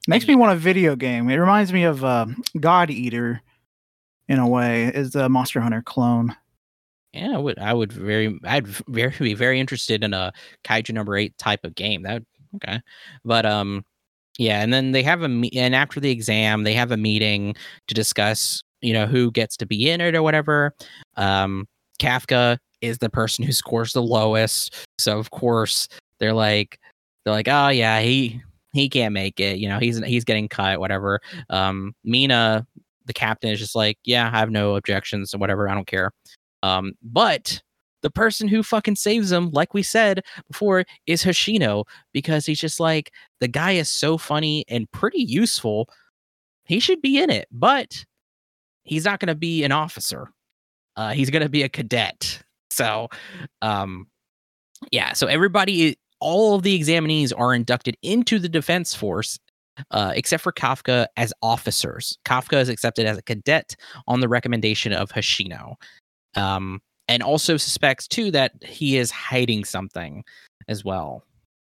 Makes me want a video game. It reminds me of God Eater in a way, is the Monster Hunter clone. Yeah, I'd be very interested in a Kaiju number 8 type of game. That okay. But yeah, and then they have and after the exam, they have a meeting to discuss, who gets to be in it or whatever. Kafka is the person who scores the lowest. So of course, they're like, "Oh yeah, he can't make it. He's getting cut, whatever." Mina, the captain, is just like, "Yeah, I have no objections or whatever. I don't care." But the person who fucking saves him, like we said before, is Hoshino, because he's just like, the guy is so funny and pretty useful. He should be in it, but he's not going to be an officer. He's going to be a cadet. So, yeah. So all of the examinees are inducted into the Defense Force, except for Kafka as officers. Kafka is accepted as a cadet on the recommendation of Hoshino. And also suspects too that he is hiding something as well,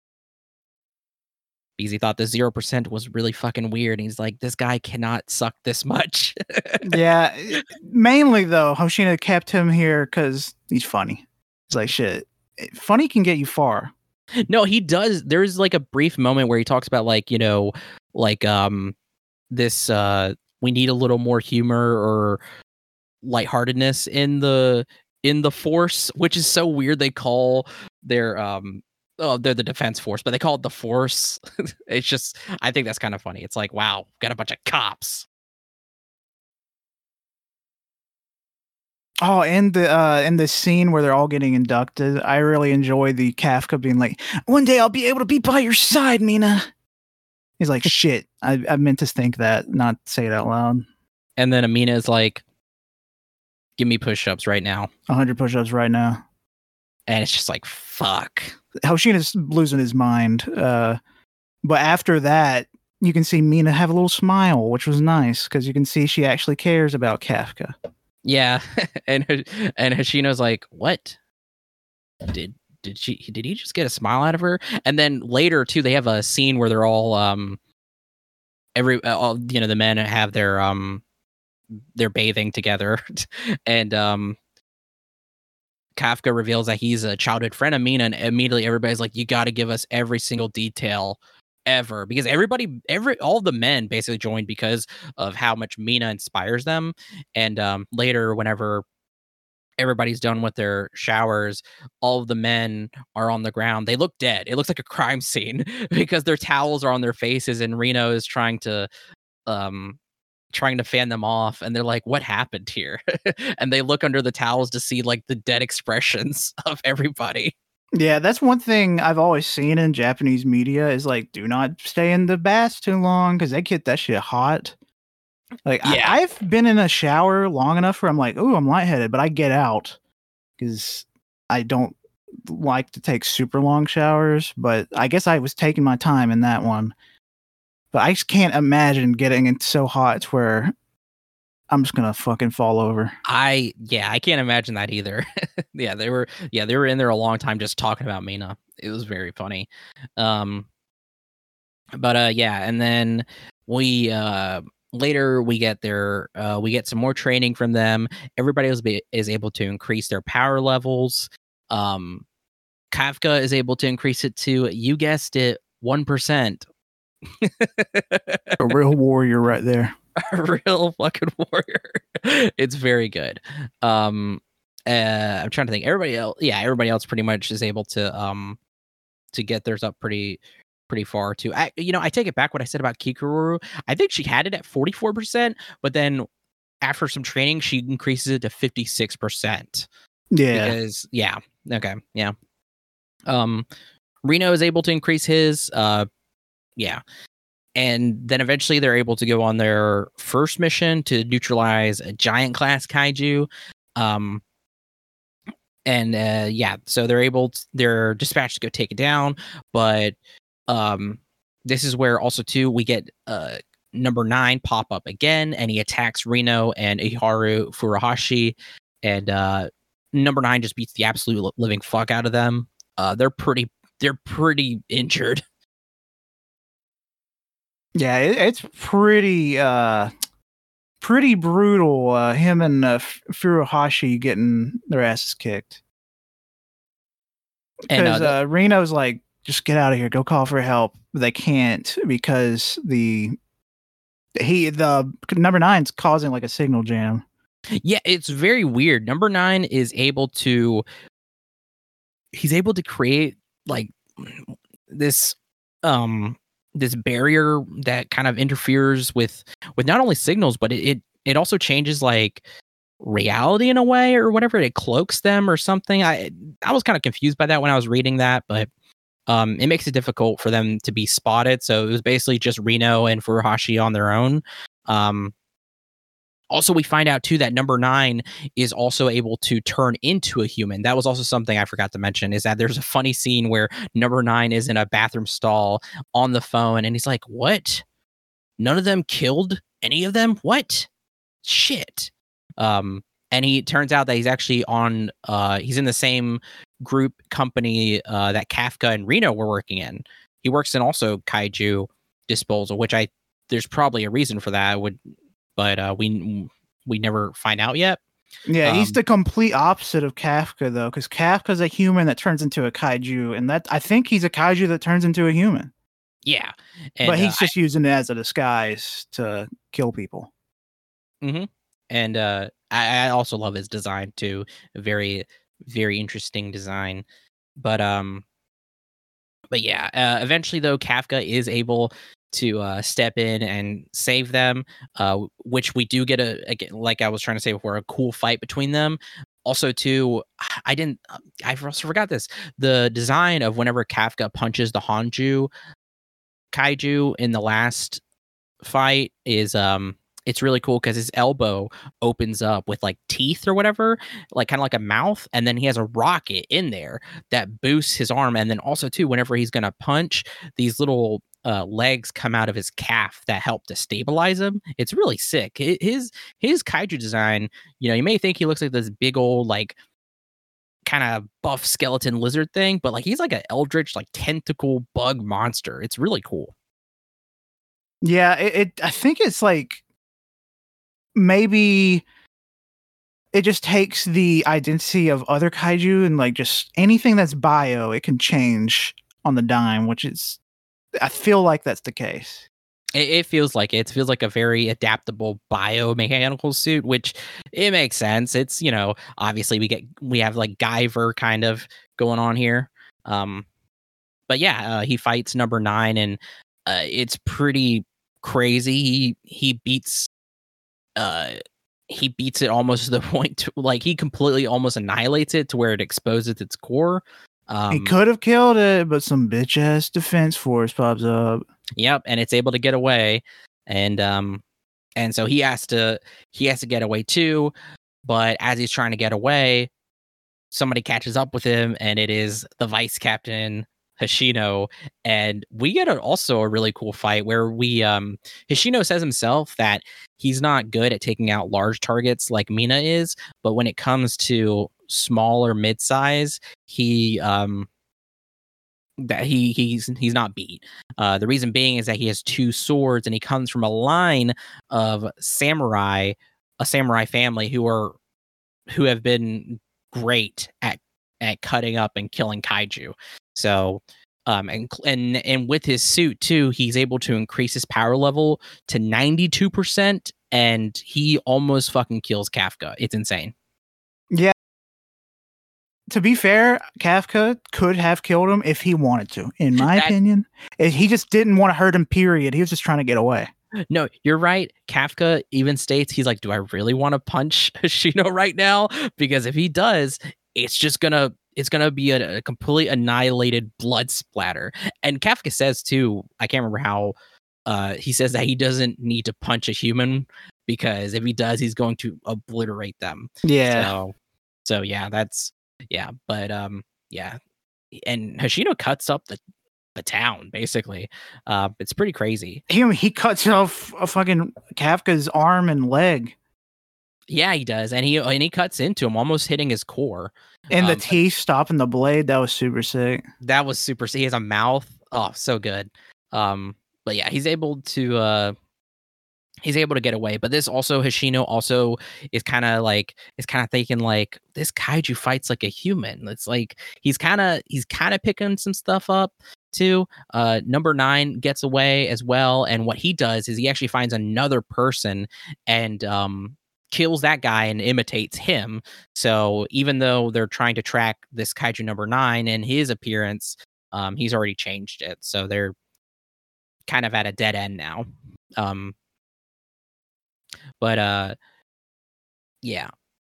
because he thought the 0% was really fucking weird. And he's like, this guy cannot suck this much. Yeah, mainly though, Hoshino kept him here because he's funny. It's like, shit, funny can get you far. No, he does. There's like a brief moment where he talks about this we need a little more humor or lightheartedness in the Force, which is so weird. They call their they're the Defense Force, but they call it the Force. It's just, I think that's kind of funny. It's like, wow, got a bunch of cops. Oh, and the scene where they're all getting inducted, I really enjoy the Kafka being like, "One day I'll be able to be by your side, Mina." He's like, "Shit, I meant to think that, not say it out loud." And then Amina is like, "Give me push-ups right now." 100 push-ups right now. And it's just like, fuck. Hoshino's losing his mind. But after that, you can see Mina have a little smile, which was nice because you can see she actually cares about Kafka. Yeah, and Hoshino's like, "What? Did he just get a smile out of her?" And then later too, they have a scene where they're all the men have they're bathing together, and Kafka reveals that he's a childhood friend of Mina, and immediately everybody's like, "You got to give us every single detail ever," because all the men basically joined because of how much Mina inspires them. And later, whenever everybody's done with their showers, all of the men are on the ground. They look dead. It looks like a crime scene because their towels are on their faces, and Reno is trying to fan them off, and they're like, "What happened here?" And they look under the towels to see like the dead expressions of everybody. Yeah, that's one thing I've always seen in Japanese media is like, do not stay in the baths too long because they get that shit hot. Like, yeah. I've been in a shower long enough where I'm like, "Oh, I'm lightheaded," but I get out because I don't like to take super long showers. But I guess I was taking my time in that one. But I just can't imagine getting it so hot where I'm just gonna fucking fall over. I can't imagine that either. They were in there a long time just talking about Mina. It was very funny. And then we later we get we get some more training from them. Everybody is able to increase their power levels. Kafka is able to increase it to, you guessed it, 1%. A real warrior right there. A real fucking warrior. It's very good. I'm trying to think. Everybody else pretty much is able to get theirs up pretty far too. I take it back what I said about Kikuru. I think she had it at 44%, but then after some training, she increases it to 56%. Yeah. Because okay, yeah. Reno is able to increase his. And then eventually they're able to go on their first mission to neutralize a giant class kaiju. So they're dispatched to go take it down. But this is where also too we get number 9 pop up again, and he attacks Reno and Iharu Furuhashi, and number 9 just beats the absolute living fuck out of them. They're pretty injured. Yeah, it's pretty brutal. Him and Furuhashi getting their asses kicked And because Reno's like, just get out of here, go call for help. But they can't because the number 9's causing like a signal jam. yeah, it's very weird. Number 9 is able to create like this this barrier that kind of interferes with not only signals, but it also changes like reality in a way or whatever. It cloaks them or something. I was kind of confused by that when I was reading that, but it makes it difficult for them to be spotted. So it was basically just Reno and Furuhashi on their own. Also, we find out too that number 9 is also able to turn into a human. That was also something I forgot to mention, is that there's a funny scene where number 9 is in a bathroom stall on the phone and he's like, what? None of them killed any of them? What? Shit. And he turns out that he's actually on he's in the same group company that Kafka and Reno were working in. He works in also kaiju disposal, which there's probably a reason for that. But we never find out yet. Yeah, he's the complete opposite of Kafka though, because Kafka's a human that turns into a kaiju, and that I think he's a kaiju that turns into a human. Yeah, but he's just using it as a disguise to kill people. Mm-hmm. And I also love his design too. Very, very interesting design. But yeah, eventually though, Kafka is able to step in and save them, which we do get again, like I was trying to say before, a cool fight between them. Also, too, I also forgot this. The design of whenever Kafka punches the Hanju kaiju in the last fight is it's really cool because his elbow opens up with like teeth or whatever, like kind of like a mouth, and then he has a rocket in there that boosts his arm. And then also too, whenever he's gonna punch, these little legs come out of his calf that help to stabilize him. It's really sick. His kaiju design, you may think he looks like this big old like kind of buff skeleton lizard thing, but like he's like an eldritch like tentacle bug monster. It's really cool. Yeah, I think it's like maybe it just takes the identity of other kaiju and like just anything that's bio, it can change on the dime, which is, I feel like that's the case. It feels like it feels like a very adaptable biomechanical suit, which it makes sense. It's, obviously we have like Guyver kind of going on here. But yeah, he fights number 9 and it's pretty crazy. He beats it almost to the point to, like, he completely almost annihilates it to where it exposes its core. He could have killed it, but some bitch ass defense force pops up. Yep, and it's able to get away, and so he has to get away too. But as he's trying to get away, somebody catches up with him, and it is the vice captain Hoshino, and we get also a really cool fight where Hoshino says himself that he's not good at taking out large targets like Mina is, but when it comes to small or mid-size, he's not beat. The reason being is that he has 2 swords, and he comes from a line of a samurai family who have been great at cutting up and killing kaiju. So, and with his suit too, he's able to increase his power level to 92%, and he almost fucking kills Kafka. It's insane. Yeah. To be fair, Kafka could have killed him if he wanted to, in my opinion. He just didn't want to hurt him, period. He was just trying to get away. No, you're right. Kafka even states, he's like, do I really want to punch Hoshino right now? Because if he does, it's gonna be a completely annihilated blood splatter. And Kafka says too, I can't remember how, he says that he doesn't need to punch a human because if he does, he's going to obliterate them. Yeah. So yeah, yeah. But yeah, and Hoshino cuts up the town basically. It's pretty crazy. He cuts off a fucking Kafka's arm and leg. Yeah, he does, and he cuts into him, almost hitting his core. And the teeth stopping the blade. That was super sick. That was super sick. He has a mouth. Oh, so good. But but yeah, he's able to get away. But this also, Hoshino also is kind of thinking like, this kaiju fights like a human. It's like he's kind of picking some stuff up too. Number 9 gets away as well, and what he does is he actually finds another person and kills that guy and imitates him. So even though they're trying to track this kaiju number 9 and his appearance, he's already changed it. So they're kind of at a dead end now. But yeah.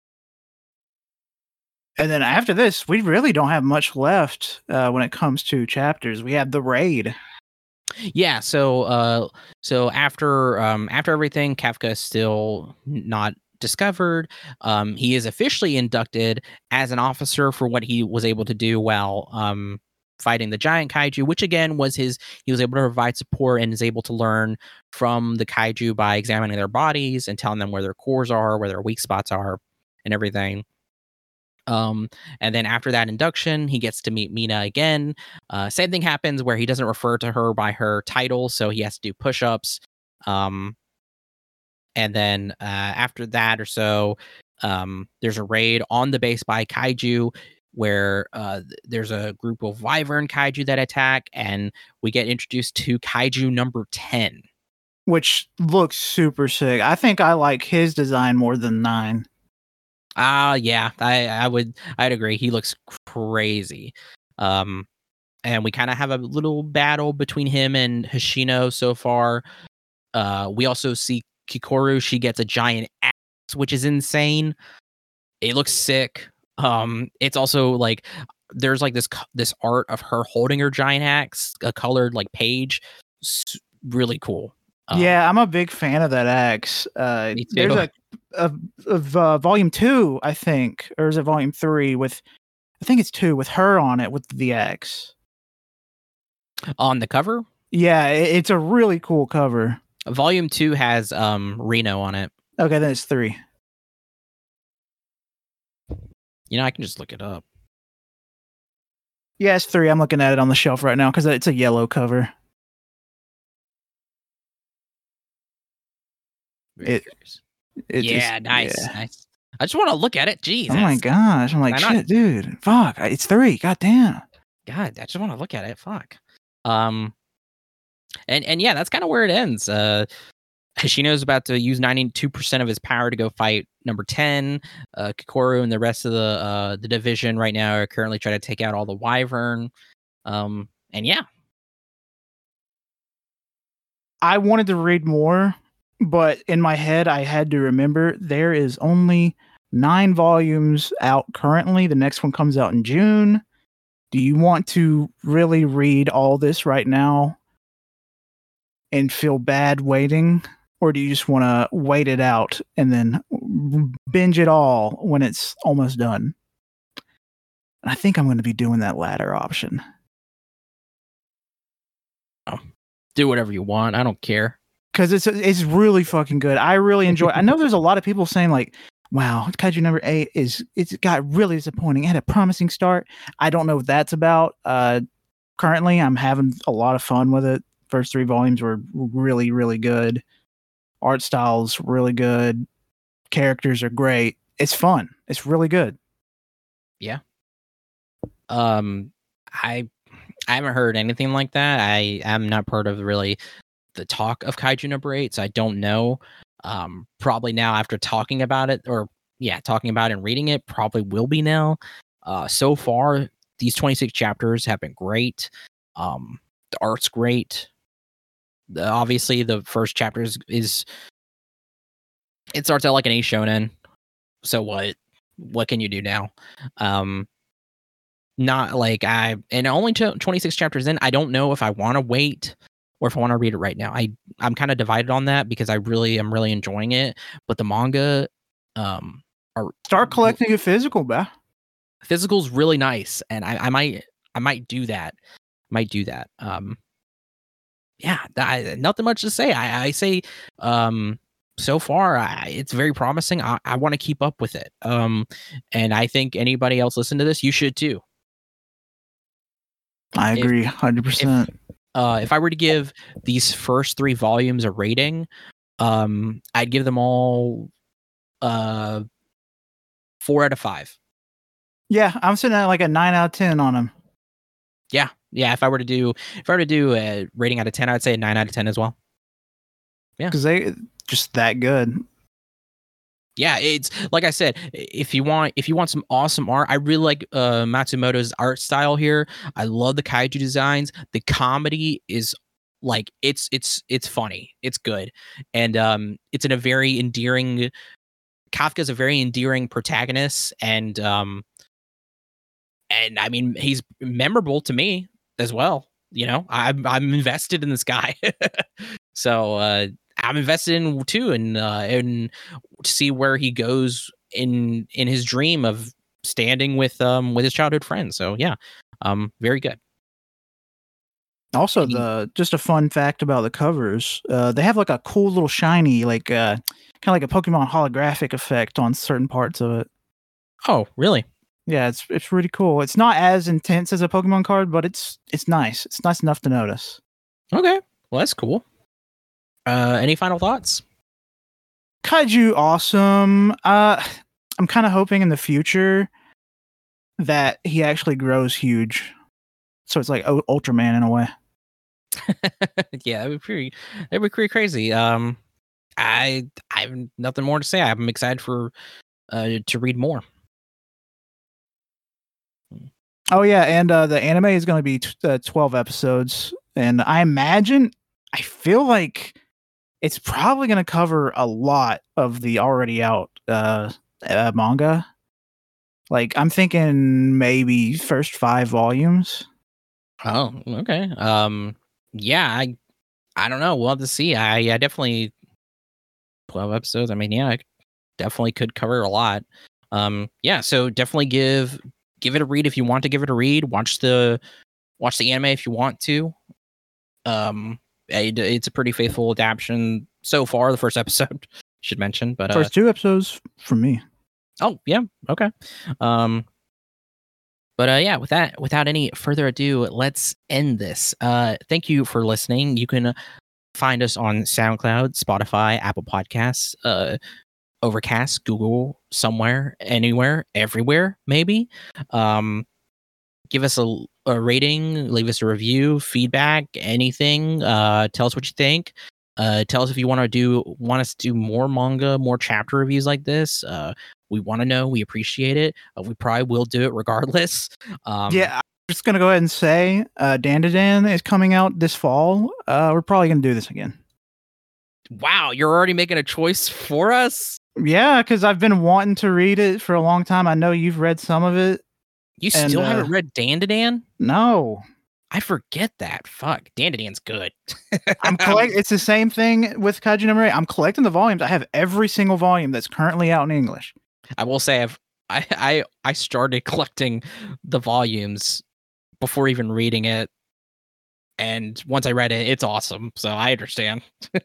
And then after this, we really don't have much left when it comes to chapters. We have the raid. Yeah, so after everything, Kafka is still not discovered. He is officially inducted as an officer for what he was able to do while fighting the giant kaiju, which again was he was able to provide support and is able to learn from the kaiju by examining their bodies and telling them where their cores are, where their weak spots are, and everything. And then after that induction, he gets to meet Mina again. Same thing happens where he doesn't refer to her by her title, so he has to do push-ups. And then after that or so, there's a raid on the base by kaiju where there's a group of wyvern kaiju that attack, and we get introduced to kaiju number 10. Which looks super sick. I think I like his design more than 9. Yeah, I'd agree. He looks crazy. And we kind of have a little battle between him and Hoshino so far. We also see Kikoru. She gets a giant axe, which is insane. It looks sick. It's also like there's like this art of her holding her giant axe, a colored like page. Really cool. Yeah, I'm a big fan of that axe. Me too. There's a volume 2, I think, or is it volume 3 with? I think it's 2 with her on it with the axe on the cover. Yeah, it's a really cool cover. Volume 2 has Reno on it. Okay, then it's 3. You know, I can just look it up. Yeah, it's 3. I'm looking at it on the shelf right now because it's a yellow cover. Nice. Nice. I just want to look at it. Jeez. Oh my gosh. I'm like, shit, dude. Fuck. It's 3. God damn. God, I just want to look at it. Fuck. And yeah, that's kind of where it ends. Hoshino's about to use 92% of his power to go fight number 10. Kikoru and the rest of the division right now are currently trying to take out all the wyvern. And yeah. I wanted to read more, but in my head, I had to remember there is only 9 volumes out currently. The next one comes out in June. Do you want to really read all this right now and feel bad waiting? Or do you just want to wait it out and then binge it all when it's almost done? I think I'm going to be doing that latter option. Oh, do whatever you want. I don't care. Because it's really fucking good. I really enjoy it. I know there's a lot of people saying like, wow, Kaiju number 8 it's got really disappointing. It had a promising start. I don't know what that's about. Currently, I'm having a lot of fun with it. First 3 volumes were really, really good. Art style's really good. Characters are great. It's fun. It's really good. Yeah. I haven't heard anything like that. I am not part of really the talk of Kaiju number 8, so I don't know. Probably now after talking about it and reading it, probably will be now. So far, these 26 chapters have been great. The art's great. Obviously, the first chapter is it starts out like an A shonen. So what can you do now? Not like and only 26 chapters in. I don't know if I want to wait or if I want to read it right now. I'm kind of divided on that because I really am really enjoying it. But the manga, start collecting a physical, bah. Physical's really nice, and I might do that. Yeah, nothing much to say. I say, so far, it's very promising. I want to keep up with it. And I think anybody else listen to this, you should too. I agree, 100%. If I were to give these first 3 volumes a rating, I'd give them all 4 out of 5. Yeah, I'm sitting at like a 9 out of 10 on them. Yeah. If I were to do a rating out of 10, I'd say a 9 out of 10 as well. Yeah, because they just that good. Yeah, it's like I said, if you want some awesome art, I really like Matsumoto's art style here. I love the kaiju designs. The comedy is like it's funny. It's good. And it's in a very endearing Kafka's a very endearing protagonist, and I mean he's memorable to me as well. You know, I'm invested in this guy. So I'm invested in too, and to see where he goes in his dream of standing with his childhood friends. So yeah, very good. Also, just a fun fact about the covers, they have like a cool little shiny, like kind of like a Pokemon holographic effect on certain parts of it. Oh, really? Yeah, it's really cool. It's not as intense as a Pokemon card, but it's nice. It's nice enough to notice. Okay, well that's cool. Any final thoughts? Kaiju awesome. I'm kind of hoping in the future that he actually grows huge, so it's like Ultraman in a way. Yeah, that'd be pretty crazy. I have nothing more to say. I'm excited for to read more. Oh yeah, and the anime is going to be 12 episodes, and I feel like it's probably going to cover a lot of the already out manga. Like I'm thinking maybe first 5 volumes. Oh, okay. Yeah, I don't know. We'll have to see. I definitely 12 episodes. I mean, yeah, I definitely could cover a lot. Yeah, so definitely give it a read if you want to give it a read. Watch the anime if you want to. It's a pretty faithful adaptation so far. The first episode should mention, but first 2 episodes for me. Oh yeah, okay. But yeah, without any further ado, let's end this. Thank you for listening. You can find us on SoundCloud, Spotify, Apple Podcasts, Overcast, Google, somewhere, anywhere, everywhere, maybe. Give us a rating, leave us a review, feedback, anything. Tell us what you think. Tell us if you want us to do more manga, more chapter reviews like this. We want to know. We appreciate it. We probably will do it regardless. Yeah, I'm just gonna go ahead and say, Dandadan is coming out this fall. We're probably gonna do this again. Wow, you're already making a choice for us? Yeah, because I've been wanting to read it for a long time. I know you've read some of it. You still haven't read Dandadan? No. I forget that. Fuck, Dandadan's good. It's the same thing with Kaiju number 8. I'm collecting the volumes. I have every single volume that's currently out in English. I will say I started collecting the volumes before even reading it, and once I read it, it's awesome. So I understand.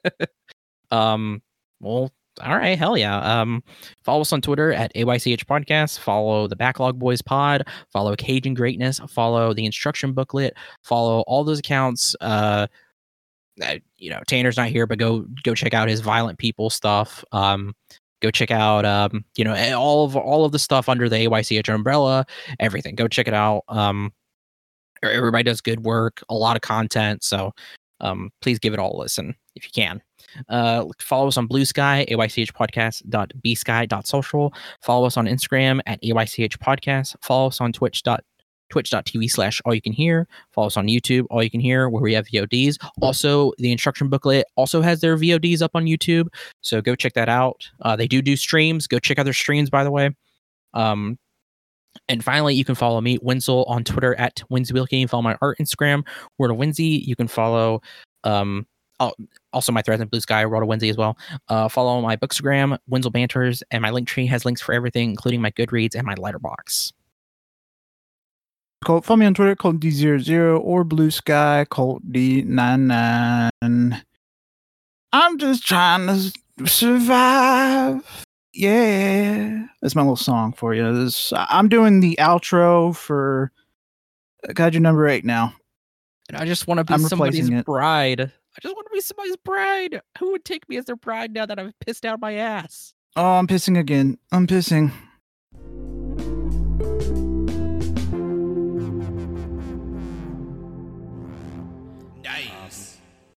Well, all right, hell yeah. Follow us on Twitter at AYCH Podcast. Follow the Backlog Boys Pod. Follow Cajun Greatness. Follow the instruction booklet. Follow all those accounts. Tanner's not here, but go check out his Violent People stuff. Go check out all of the stuff under the AYCH umbrella. Everything. Go check it out. Everybody does good work. A lot of content. So please give it all a listen if you can. Follow us on Blue Sky, aychpodcast.bsky.social. Follow us on Instagram at aych podcast. Follow us on twitch.tv/allyoucanhear. Follow us on YouTube, All You Can Hear, where we have VODs. Also, the instruction booklet also has their VODs up on YouTube, so go check that out. They do streams. Go check out their streams, by the way. And finally, you can follow me, Wenzel, on Twitter at WinzyWilkie. You can follow my art Instagram, Word of Winsy. You can follow also my threads in Blue Sky, World of Winsy as well. Follow my Bookstagram, Wenzel Banters, and my Linktree has links for everything, including my Goodreads and my Letterboxd. Follow me on Twitter, ColtD00, or Blue Sky, ColtD99. I'm just trying to survive. Yeah. That's my little song for you. I'm doing the outro for Kaiju number 8 now. And I just want to be I'm somebody's replacing it. bride. I just want to be somebody's bride. Who would take me as their bride now that I've pissed out my ass? Oh, I'm pissing again. I'm pissing. Nice.